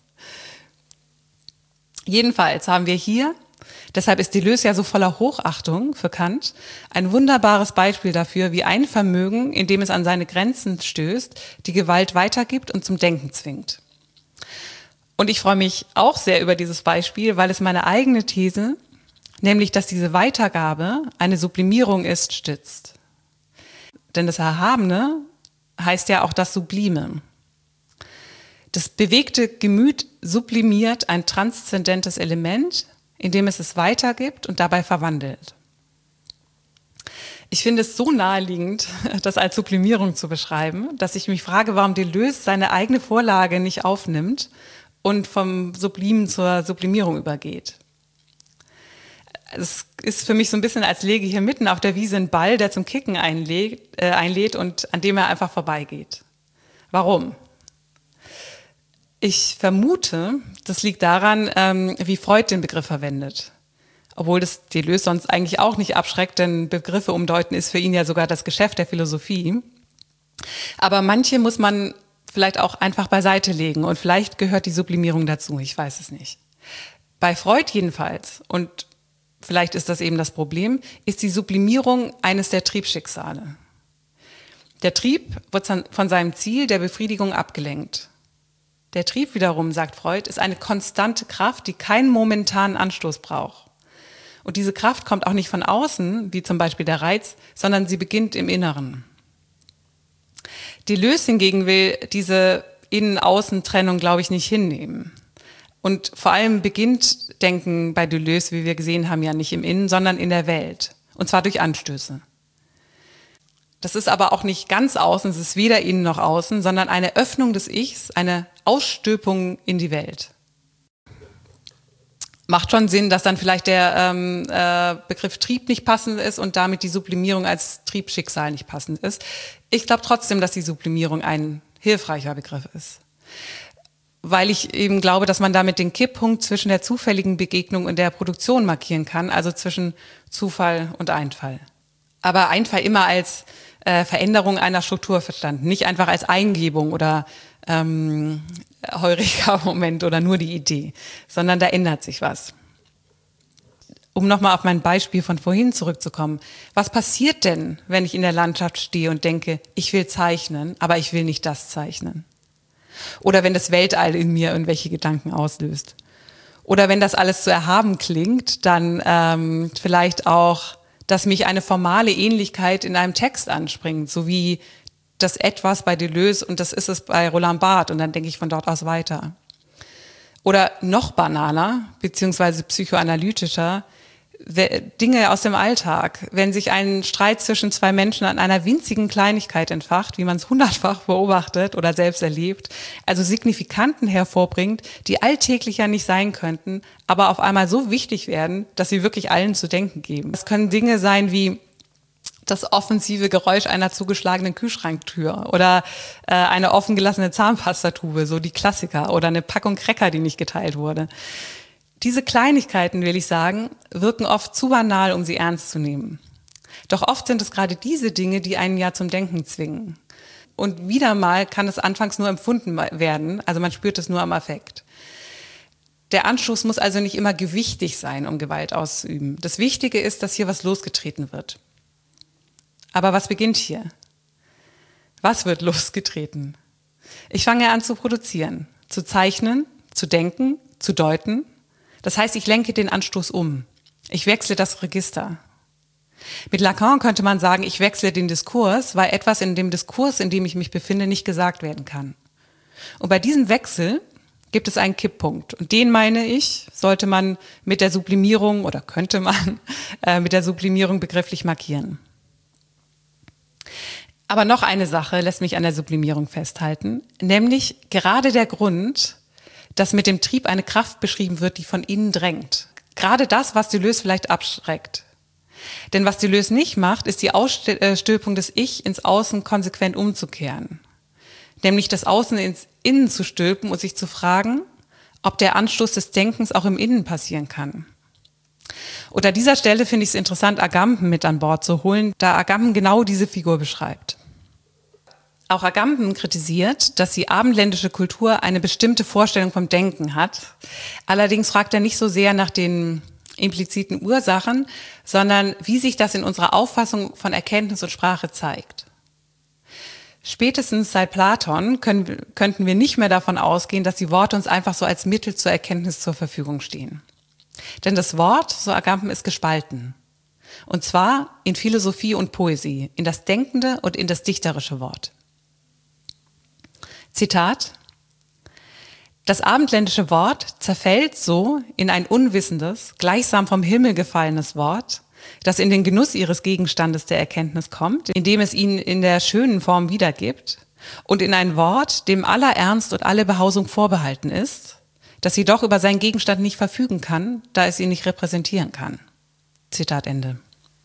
Jedenfalls haben wir hier, deshalb ist Deleuze ja so voller Hochachtung für Kant, ein wunderbares Beispiel dafür, wie ein Vermögen, in dem es an seine Grenzen stößt, die Gewalt weitergibt und zum Denken zwingt. Und ich freue mich auch sehr über dieses Beispiel, weil es meine eigene These, nämlich dass diese Weitergabe eine Sublimierung ist, stützt. Denn das Erhabene heißt ja auch das Sublime. Das bewegte Gemüt sublimiert ein transzendentes Element, indem es es weitergibt und dabei verwandelt. Ich finde es so naheliegend, das als Sublimierung zu beschreiben, dass ich mich frage, warum Deleuze seine eigene Vorlage nicht aufnimmt und vom Sublimen zur Sublimierung übergeht. Es ist für mich so ein bisschen, als läge hier mitten auf der Wiese ein Ball, der zum Kicken einlädt, äh, einlädt und an dem er einfach vorbeigeht. Warum? Ich vermute, das liegt daran, ähm, wie Freud den Begriff verwendet. Obwohl das Deleuze sonst eigentlich auch nicht abschreckt, denn Begriffe umdeuten ist für ihn ja sogar das Geschäft der Philosophie. Aber manche muss man vielleicht auch einfach beiseite legen und vielleicht gehört die Sublimierung dazu, ich weiß es nicht. Bei Freud jedenfalls, und vielleicht ist das eben das Problem, ist die Sublimierung eines der Triebschicksale. Der Trieb wird von seinem Ziel der Befriedigung abgelenkt. Der Trieb wiederum, sagt Freud, ist eine konstante Kraft, die keinen momentanen Anstoß braucht. Und diese Kraft kommt auch nicht von außen, wie zum Beispiel der Reiz, sondern sie beginnt im Inneren. Deleuze hingegen will diese Innen-Außen-Trennung, glaube ich, nicht hinnehmen. Und vor allem beginnt Denken bei Deleuze, wie wir gesehen haben, ja nicht im Innen, sondern in der Welt. Und zwar durch Anstöße. Das ist aber auch nicht ganz außen, es ist weder innen noch außen, sondern eine Öffnung des Ichs, eine Ausstülpung in die Welt. Macht schon Sinn, dass dann vielleicht der ähm, äh, Begriff Trieb nicht passend ist und damit die Sublimierung als Triebschicksal nicht passend ist. Ich glaube trotzdem, dass die Sublimierung ein hilfreicher Begriff ist. weil ich eben glaube, dass man damit den Kipppunkt zwischen der zufälligen Begegnung und der Produktion markieren kann, also zwischen Zufall und Einfall. Aber Einfall immer als äh, Veränderung einer Struktur verstanden, nicht einfach als Eingebung oder ähm, Heureka-Moment oder nur die Idee, sondern da ändert sich was. Um nochmal auf mein Beispiel von vorhin zurückzukommen. Was passiert denn, wenn ich in der Landschaft stehe und denke, ich will zeichnen, aber ich will nicht das zeichnen? Oder wenn das Weltall in mir irgendwelche Gedanken auslöst. Oder wenn das alles zu erhaben klingt, dann ähm, vielleicht auch, dass mich eine formale Ähnlichkeit in einem Text anspringt, so wie das Etwas bei Deleuze und das ist es bei Roland Barthes und dann denke ich von dort aus weiter. Oder noch banaler, beziehungsweise psychoanalytischer, Dinge aus dem Alltag. Wenn sich ein Streit zwischen zwei Menschen an einer winzigen Kleinigkeit entfacht, wie man es hundertfach beobachtet oder selbst erlebt, also Signifikanten hervorbringt, die alltäglicher nicht sein könnten, aber auf einmal so wichtig werden, dass sie wirklich allen zu denken geben. Es können Dinge sein wie das offensive Geräusch einer zugeschlagenen Kühlschranktür oder äh, eine offen gelassene Zahnpastatube, so die Klassiker, oder eine Packung Cracker, die nicht geteilt wurde. Diese Kleinigkeiten, will ich sagen, wirken oft zu banal, um sie ernst zu nehmen. Doch oft sind es gerade diese Dinge, die einen ja zum Denken zwingen. Und wieder mal kann es anfangs nur empfunden werden, also man spürt es nur am Affekt. Der Anstoß muss also nicht immer gewichtig sein, um Gewalt auszuüben. Das Wichtige ist, dass hier was losgetreten wird. Aber was beginnt hier? Was wird losgetreten? Ich fange an zu produzieren, zu zeichnen, zu denken, zu deuten. Das heißt, ich lenke den Anstoß um. Ich wechsle das Register. Mit Lacan könnte man sagen, ich wechsle den Diskurs, weil etwas in dem Diskurs, in dem ich mich befinde, nicht gesagt werden kann. Und bei diesem Wechsel gibt es einen Kipppunkt. Und den, meine ich, sollte man mit der Sublimierung oder könnte man äh, mit der Sublimierung begrifflich markieren. Aber noch eine Sache lässt mich an der Sublimierung festhalten, nämlich gerade der Grund, dass mit dem Trieb eine Kraft beschrieben wird, die von innen drängt. Gerade das, was Deleuze vielleicht abschreckt. Denn was Deleuze nicht macht, ist die Ausstülpung des Ich ins Außen konsequent umzukehren. Nämlich das Außen ins Innen zu stülpen und sich zu fragen, ob der Anstoß des Denkens auch im Innen passieren kann. Und an dieser Stelle finde ich es interessant, Agamben mit an Bord zu holen, da Agamben genau diese Figur beschreibt. Auch Agamben kritisiert, dass die abendländische Kultur eine bestimmte Vorstellung vom Denken hat. Allerdings fragt er nicht so sehr nach den impliziten Ursachen, sondern wie sich das in unserer Auffassung von Erkenntnis und Sprache zeigt. Spätestens seit Platon können, könnten wir nicht mehr davon ausgehen, dass die Worte uns einfach so als Mittel zur Erkenntnis zur Verfügung stehen. Denn das Wort, so Agamben, ist gespalten. Und zwar in Philosophie und Poesie, in das denkende und in das dichterische Wort. Zitat: Das abendländische Wort zerfällt so in ein unwissendes, gleichsam vom Himmel gefallenes Wort, das in den Genuss ihres Gegenstandes der Erkenntnis kommt, indem es ihn in der schönen Form wiedergibt, und in ein Wort, dem aller Ernst und alle Behausung vorbehalten ist, das jedoch über seinen Gegenstand nicht verfügen kann, da es ihn nicht repräsentieren kann. Zitat Ende.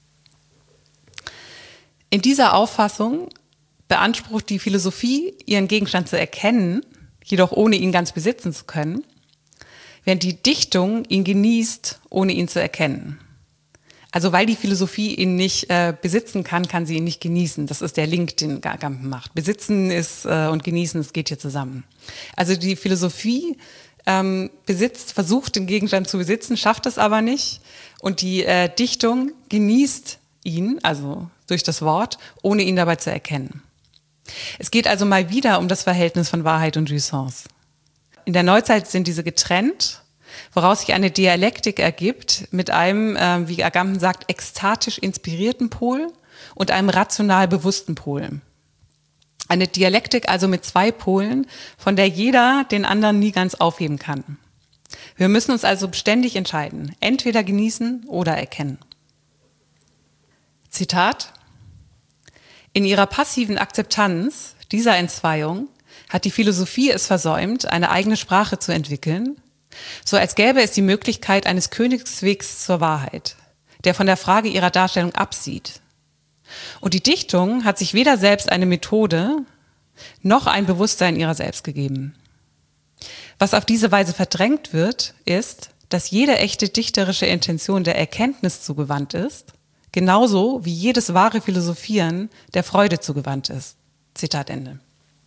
In dieser Auffassung beansprucht die Philosophie, ihren Gegenstand zu erkennen, jedoch ohne ihn ganz besitzen zu können, während die Dichtung ihn genießt, ohne ihn zu erkennen. Also weil die Philosophie ihn nicht äh, besitzen kann, kann sie ihn nicht genießen. Das ist der Link, den Agamben macht. Besitzen ist äh, und genießen, das geht hier zusammen. Also die Philosophie ähm, besitzt, versucht den Gegenstand zu besitzen, schafft es aber nicht. Und die äh, Dichtung genießt ihn, also durch das Wort, ohne ihn dabei zu erkennen. Es geht also mal wieder um das Verhältnis von Wahrheit und Jouissance. In der Neuzeit sind diese getrennt, woraus sich eine Dialektik ergibt mit einem, äh, wie Agamben sagt, ekstatisch inspirierten Pol und einem rational bewussten Pol. Eine Dialektik also mit zwei Polen, von der jeder den anderen nie ganz aufheben kann. Wir müssen uns also beständig entscheiden, entweder genießen oder erkennen. Zitat: In ihrer passiven Akzeptanz dieser Entzweiung hat die Philosophie es versäumt, eine eigene Sprache zu entwickeln, so als gäbe es die Möglichkeit eines Königswegs zur Wahrheit, der von der Frage ihrer Darstellung absieht. Und die Dichtung hat sich weder selbst eine Methode noch ein Bewusstsein ihrer selbst gegeben. Was auf diese Weise verdrängt wird, ist, dass jede echte dichterische Intention der Erkenntnis zugewandt ist, genauso wie jedes wahre Philosophieren der Freude zugewandt ist. Zitat Ende.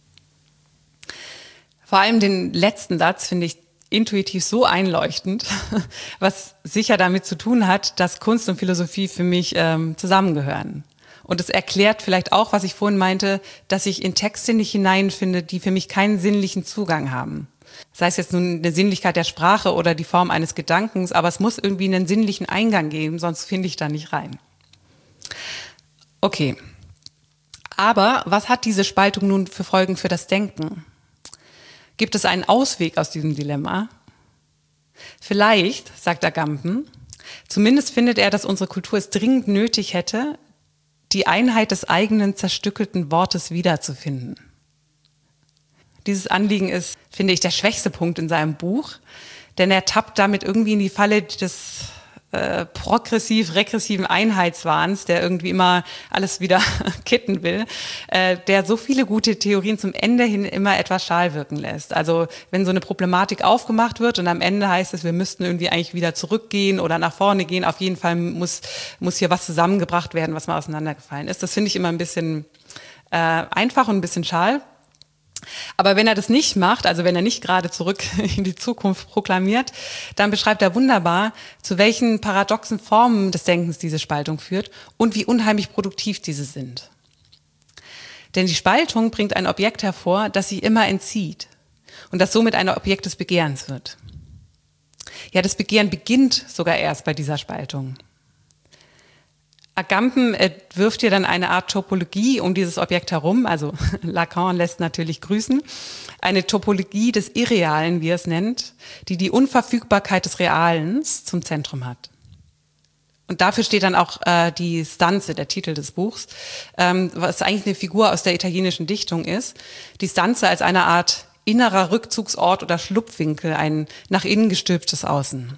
Vor allem den letzten Satz finde ich intuitiv so einleuchtend, was sicher damit zu tun hat, dass Kunst und Philosophie für mich ähm, zusammengehören. Und es erklärt vielleicht auch, was ich vorhin meinte, dass ich in Texte nicht hineinfinde, die für mich keinen sinnlichen Zugang haben. Sei es jetzt nun eine Sinnlichkeit der Sprache oder die Form eines Gedankens, aber es muss irgendwie einen sinnlichen Eingang geben, sonst finde ich da nicht rein. Okay, aber was hat diese Spaltung nun für Folgen für das Denken? Gibt es einen Ausweg aus diesem Dilemma? Vielleicht, sagt Agamben, zumindest findet er, dass unsere Kultur es dringend nötig hätte, die Einheit des eigenen zerstückelten Wortes wiederzufinden. Dieses Anliegen ist, finde ich, der schwächste Punkt in seinem Buch, denn er tappt damit irgendwie in die Falle des äh, progressiv-regressiven Einheitswahns, der irgendwie immer alles wieder kitten will, äh, der so viele gute Theorien zum Ende hin immer etwas schal wirken lässt. Also wenn so eine Problematik aufgemacht wird und am Ende heißt es, wir müssten irgendwie eigentlich wieder zurückgehen oder nach vorne gehen, auf jeden Fall muss, muss hier was zusammengebracht werden, was mal auseinandergefallen ist. Das finde ich immer ein bisschen äh, einfach und ein bisschen schal. Aber wenn er das nicht macht, also wenn er nicht gerade zurück in die Zukunft proklamiert, dann beschreibt er wunderbar, zu welchen paradoxen Formen des Denkens diese Spaltung führt und wie unheimlich produktiv diese sind. Denn die Spaltung bringt ein Objekt hervor, das sich immer entzieht und das somit ein Objekt des Begehrens wird. Ja, das Begehren beginnt sogar erst bei dieser Spaltung. Agamben wirft hier dann eine Art Topologie um dieses Objekt herum, also Lacan lässt natürlich grüßen, eine Topologie des Irrealen, wie er es nennt, die die Unverfügbarkeit des Realen zum Zentrum hat. Und dafür steht dann auch äh, die Stanze, der Titel des Buchs, ähm, was eigentlich eine Figur aus der italienischen Dichtung ist. Die Stanze als eine Art innerer Rückzugsort oder Schlupfwinkel, ein nach innen gestülptes Außen.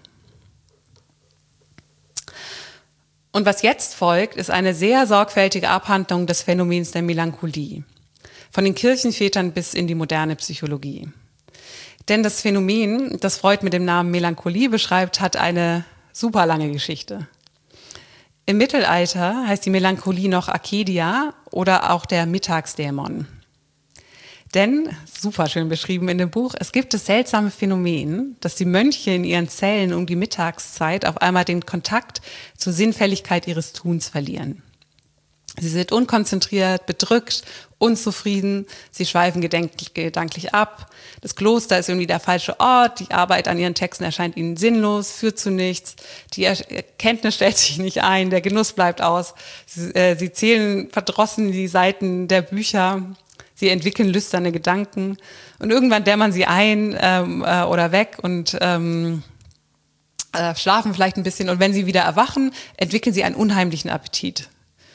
Und was jetzt folgt, ist eine sehr sorgfältige Abhandlung des Phänomens der Melancholie. Von den Kirchenvätern bis in die moderne Psychologie. Denn das Phänomen, das Freud mit dem Namen Melancholie beschreibt, hat eine super lange Geschichte. Im Mittelalter heißt die Melancholie noch Acedia oder auch der Mittagsdämon. Denn, super schön beschrieben in dem Buch, es gibt das seltsame Phänomen, dass die Mönche in ihren Zellen um die Mittagszeit auf einmal den Kontakt zur Sinnfälligkeit ihres Tuns verlieren. Sie sind unkonzentriert, bedrückt, unzufrieden, sie schweifen gedenk- gedanklich ab. Das Kloster ist irgendwie der falsche Ort, die Arbeit an ihren Texten erscheint ihnen sinnlos, führt zu nichts, die Erkenntnis stellt sich nicht ein, der Genuss bleibt aus. Sie, äh, sie zählen verdrossen die Seiten der Bücher. Sie entwickeln lüsterne Gedanken und irgendwann dämmern sie ein ähm, äh, oder weg und ähm, äh, schlafen vielleicht ein bisschen. Und wenn sie wieder erwachen, entwickeln sie einen unheimlichen Appetit.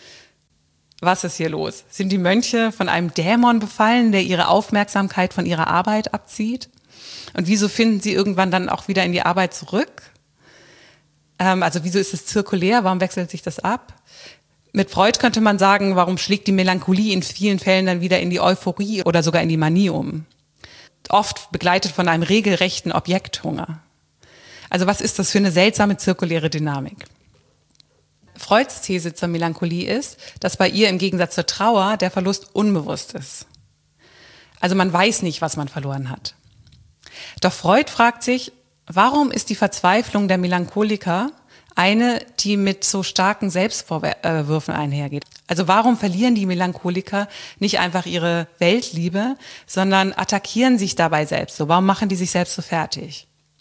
Was ist hier los? Sind die Mönche von einem Dämon befallen, der ihre Aufmerksamkeit von ihrer Arbeit abzieht? Und wieso finden sie irgendwann dann auch wieder in die Arbeit zurück? Ähm, also wieso ist es zirkulär? Warum wechselt sich das ab? Mit Freud könnte man sagen, warum schlägt die Melancholie in vielen Fällen dann wieder in die Euphorie oder sogar in die Manie um? Oft begleitet von einem regelrechten Objekthunger. Also was ist das für eine seltsame zirkuläre Dynamik? Freuds These zur Melancholie ist, dass bei ihr im Gegensatz zur Trauer der Verlust unbewusst ist. Also man weiß nicht, was man verloren hat. Doch Freud fragt sich, warum ist die Verzweiflung der Melancholiker eine, die mit so starken Selbstvorwürfen einhergeht? Also warum verlieren die Melancholiker nicht einfach ihre Weltliebe, sondern attackieren sich dabei selbst so? Warum machen die sich selbst so fertig?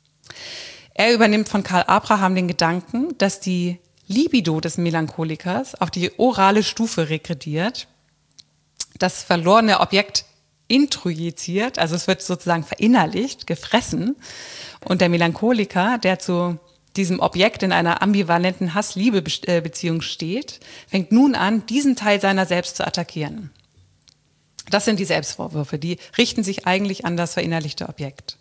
Er übernimmt von Karl Abraham den Gedanken, dass die Libido des Melancholikers auf die orale Stufe regrediert, das verlorene Objekt introjiziert, also es wird sozusagen verinnerlicht, gefressen, und der Melancholiker, der zu diesem Objekt in einer ambivalenten Hass-Liebe-Beziehung steht, fängt nun an, diesen Teil seiner selbst zu attackieren. Das sind die Selbstvorwürfe, die richten sich eigentlich an das verinnerlichte Objekt.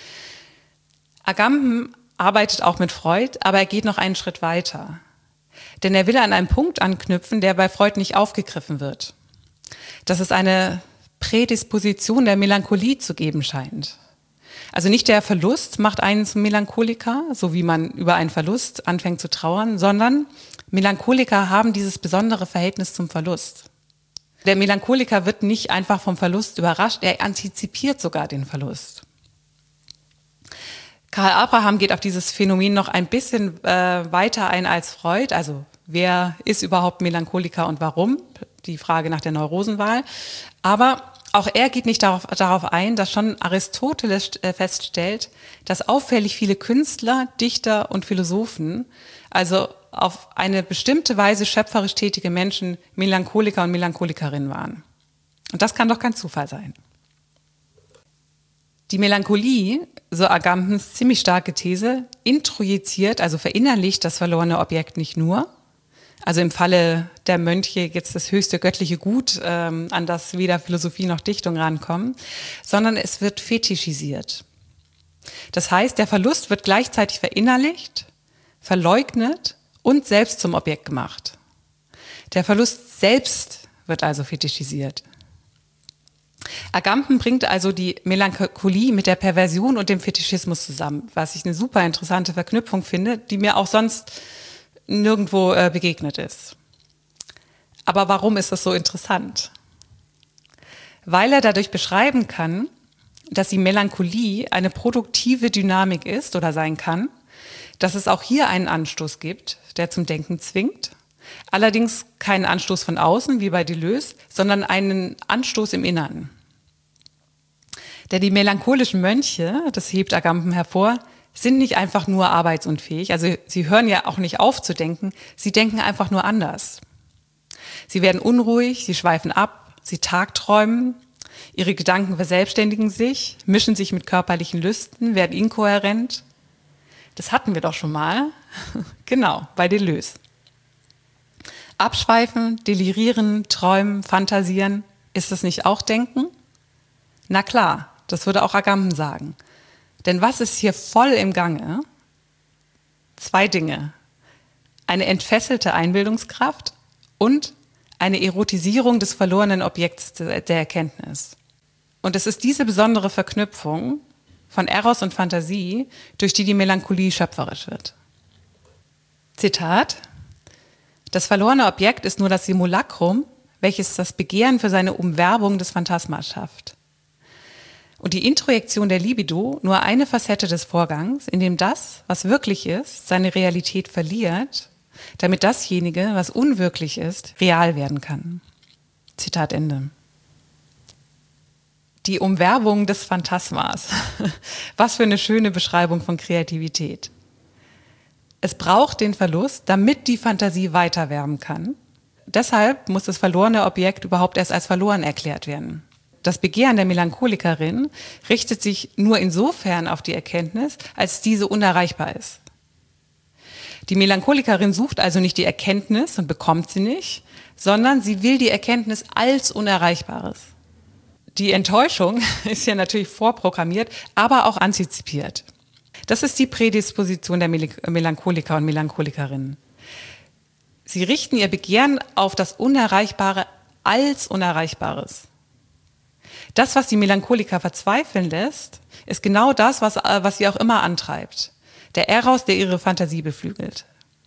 Agamben arbeitet auch mit Freud, aber er geht noch einen Schritt weiter. Denn er will an einen Punkt anknüpfen, der bei Freud nicht aufgegriffen wird. Dass es eine Prädisposition der Melancholie zu geben scheint. Also nicht der Verlust macht einen zum Melancholiker, so wie man über einen Verlust anfängt zu trauern, sondern Melancholiker haben dieses besondere Verhältnis zum Verlust. Der Melancholiker wird nicht einfach vom Verlust überrascht, er antizipiert sogar den Verlust. Karl Abraham geht auf dieses Phänomen noch ein bisschen äh, weiter ein als Freud. Also wer ist überhaupt Melancholiker und warum? Die Frage nach der Neurosenwahl. Aber auch er geht nicht darauf, darauf ein, dass schon Aristoteles äh, feststellt, dass auffällig viele Künstler, Dichter und Philosophen, also auf eine bestimmte Weise schöpferisch tätige Menschen, Melancholiker und Melancholikerinnen waren. Und das kann doch kein Zufall sein. Die Melancholie, so Agampens ziemlich starke These, introjiziert, also verinnerlicht das verlorene Objekt nicht nur, also im Falle der Mönche jetzt das höchste göttliche Gut, ähm, an das weder Philosophie noch Dichtung rankommen, sondern es wird fetischisiert. Das heißt, der Verlust wird gleichzeitig verinnerlicht, verleugnet und selbst zum Objekt gemacht. Der Verlust selbst wird also fetischisiert. Agamben bringt also die Melancholie mit der Perversion und dem Fetischismus zusammen, was ich eine super interessante Verknüpfung finde, die mir auch sonst nirgendwo äh, begegnet ist. Aber warum ist das so interessant? Weil er dadurch beschreiben kann, dass die Melancholie eine produktive Dynamik ist oder sein kann, dass es auch hier einen Anstoß gibt, der zum Denken zwingt, allerdings keinen Anstoß von außen wie bei Deleuze, sondern einen Anstoß im Inneren. Denn die melancholischen Mönche, das hebt Agamben hervor, sind nicht einfach nur arbeitsunfähig, also sie hören ja auch nicht auf zu denken, sie denken einfach nur anders. Sie werden unruhig, sie schweifen ab, sie tagträumen, ihre Gedanken verselbstständigen sich, mischen sich mit körperlichen Lüsten, werden inkohärent. Das hatten wir doch schon mal, genau, bei Deleuze. Abschweifen, delirieren, träumen, fantasieren, ist das nicht auch Denken? Na klar, das würde auch Agamben sagen. Denn was ist hier voll im Gange? Zwei Dinge. Eine entfesselte Einbildungskraft und eine Erotisierung des verlorenen Objekts der Erkenntnis. Und es ist diese besondere Verknüpfung von Eros und Fantasie, durch die die Melancholie schöpferisch wird. Zitat: Das verlorene Objekt ist nur das Simulacrum, welches das Begehren für seine Umwerbung des Phantasmas schafft. Und die Introjektion der Libido nur eine Facette des Vorgangs, in dem das, was wirklich ist, seine Realität verliert, damit dasjenige, was unwirklich ist, real werden kann. Zitat Ende. Die Umwerbung des Phantasmas. Was für eine schöne Beschreibung von Kreativität. Es braucht den Verlust, damit die Fantasie weiterwerben kann. Deshalb muss das verlorene Objekt überhaupt erst als verloren erklärt werden. Das Begehren der Melancholikerin richtet sich nur insofern auf die Erkenntnis, als diese unerreichbar ist. Die Melancholikerin sucht also nicht die Erkenntnis und bekommt sie nicht, sondern sie will die Erkenntnis als Unerreichbares. Die Enttäuschung ist ja natürlich vorprogrammiert, aber auch antizipiert. Das ist die Prädisposition der Melancholiker und Melancholikerinnen. Sie richten ihr Begehren auf das Unerreichbare als Unerreichbares. Das, was die Melancholiker verzweifeln lässt, ist genau das, was, was sie auch immer antreibt. Der Eros, der ihre Fantasie beflügelt.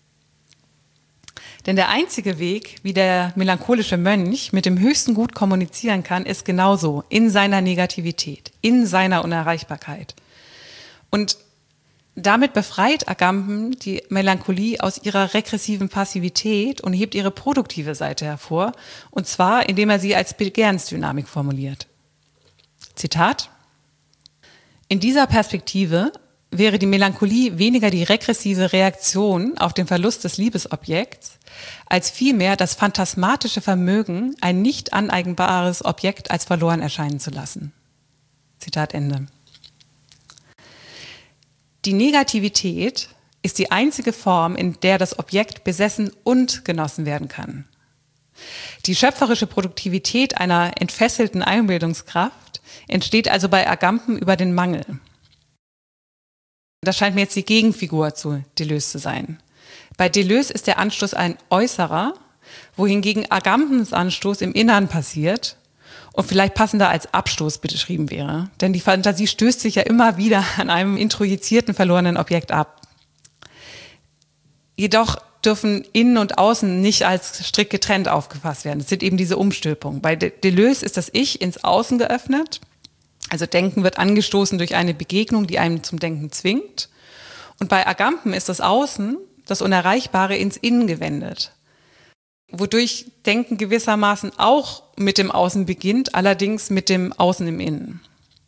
Denn der einzige Weg, wie der melancholische Mönch mit dem höchsten Gut kommunizieren kann, ist genauso, in seiner Negativität, in seiner Unerreichbarkeit. Und damit befreit Agamben die Melancholie aus ihrer regressiven Passivität und hebt ihre produktive Seite hervor, und zwar indem er sie als Begehrensdynamik formuliert. Zitat: In dieser Perspektive wäre die Melancholie weniger die regressive Reaktion auf den Verlust des Liebesobjekts, als vielmehr das phantasmatische Vermögen, ein nicht aneigenbares Objekt als verloren erscheinen zu lassen. Zitat Ende. Die Negativität ist die einzige Form, in der das Objekt besessen und genossen werden kann. Die schöpferische Produktivität einer entfesselten Einbildungskraft entsteht also bei Agamben über den Mangel. Das scheint mir jetzt die Gegenfigur zu Deleuze zu sein. Bei Deleuze ist der Anstoß ein äußerer, wohingegen Agambens Anstoß im Innern passiert und vielleicht passender als Abstoß beschrieben wäre. Denn die Fantasie stößt sich ja immer wieder an einem introjizierten, verlorenen Objekt ab. Jedoch dürfen Innen und Außen nicht als strikt getrennt aufgefasst werden. Es sind eben diese Umstülpungen. Bei Deleuze ist das Ich ins Außen geöffnet. Also Denken wird angestoßen durch eine Begegnung, die einen zum Denken zwingt. Und bei Agamben ist das Außen, das Unerreichbare, ins Innen gewendet. Wodurch Denken gewissermaßen auch mit dem Außen beginnt, allerdings mit dem Außen im Innen.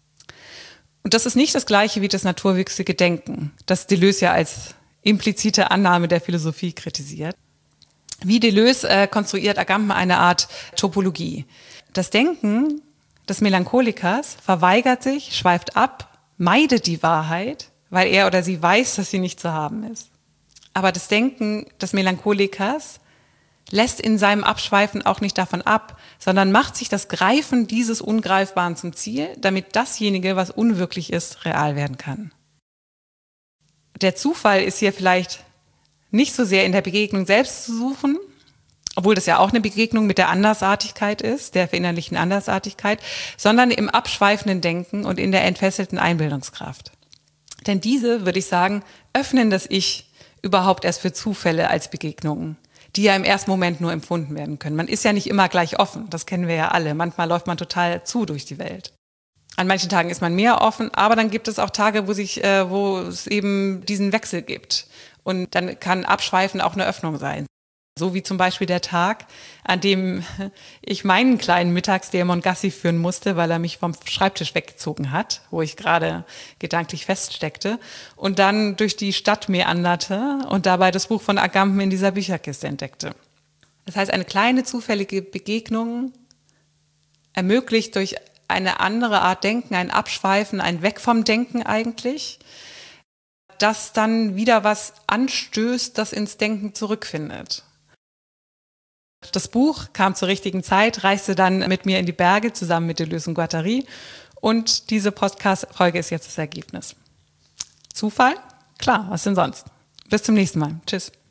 Und das ist nicht das Gleiche wie das naturwüchsige Denken, das Deleuze ja als implizite Annahme der Philosophie kritisiert. Wie Deleuze äh, konstruiert Agamben eine Art Topologie. Das Denken des Melancholikers verweigert sich, schweift ab, meidet die Wahrheit, weil er oder sie weiß, dass sie nicht zu haben ist. Aber das Denken des Melancholikers lässt in seinem Abschweifen auch nicht davon ab, sondern macht sich das Greifen dieses Ungreifbaren zum Ziel, damit dasjenige, was unwirklich ist, real werden kann. Der Zufall ist hier vielleicht nicht so sehr in der Begegnung selbst zu suchen, obwohl das ja auch eine Begegnung mit der Andersartigkeit ist, der verinnerlichten Andersartigkeit, sondern im abschweifenden Denken und in der entfesselten Einbildungskraft. Denn diese, würde ich sagen, öffnen das Ich überhaupt erst für Zufälle als Begegnungen, die ja im ersten Moment nur empfunden werden können. Man ist ja nicht immer gleich offen, das kennen wir ja alle. Manchmal läuft man total zu durch die Welt. An manchen Tagen ist man mehr offen, aber dann gibt es auch Tage, wo sich, äh, wo es eben diesen Wechsel gibt. Und dann kann Abschweifen auch eine Öffnung sein. So wie zum Beispiel der Tag, an dem ich meinen kleinen Mittagsdämon Gassi führen musste, weil er mich vom Schreibtisch weggezogen hat, wo ich gerade gedanklich feststeckte und dann durch die Stadt meanderte und dabei das Buch von Agamben in dieser Bücherkiste entdeckte. Das heißt, eine kleine zufällige Begegnung ermöglicht durch eine andere Art Denken, ein Abschweifen, ein Weg vom Denken eigentlich, das dann wieder was anstößt, das ins Denken zurückfindet. Das Buch kam zur richtigen Zeit, reiste dann mit mir in die Berge zusammen mit Deleuze und Guattari und diese Podcast-Folge ist jetzt das Ergebnis. Zufall? Klar, was denn sonst? Bis zum nächsten Mal. Tschüss.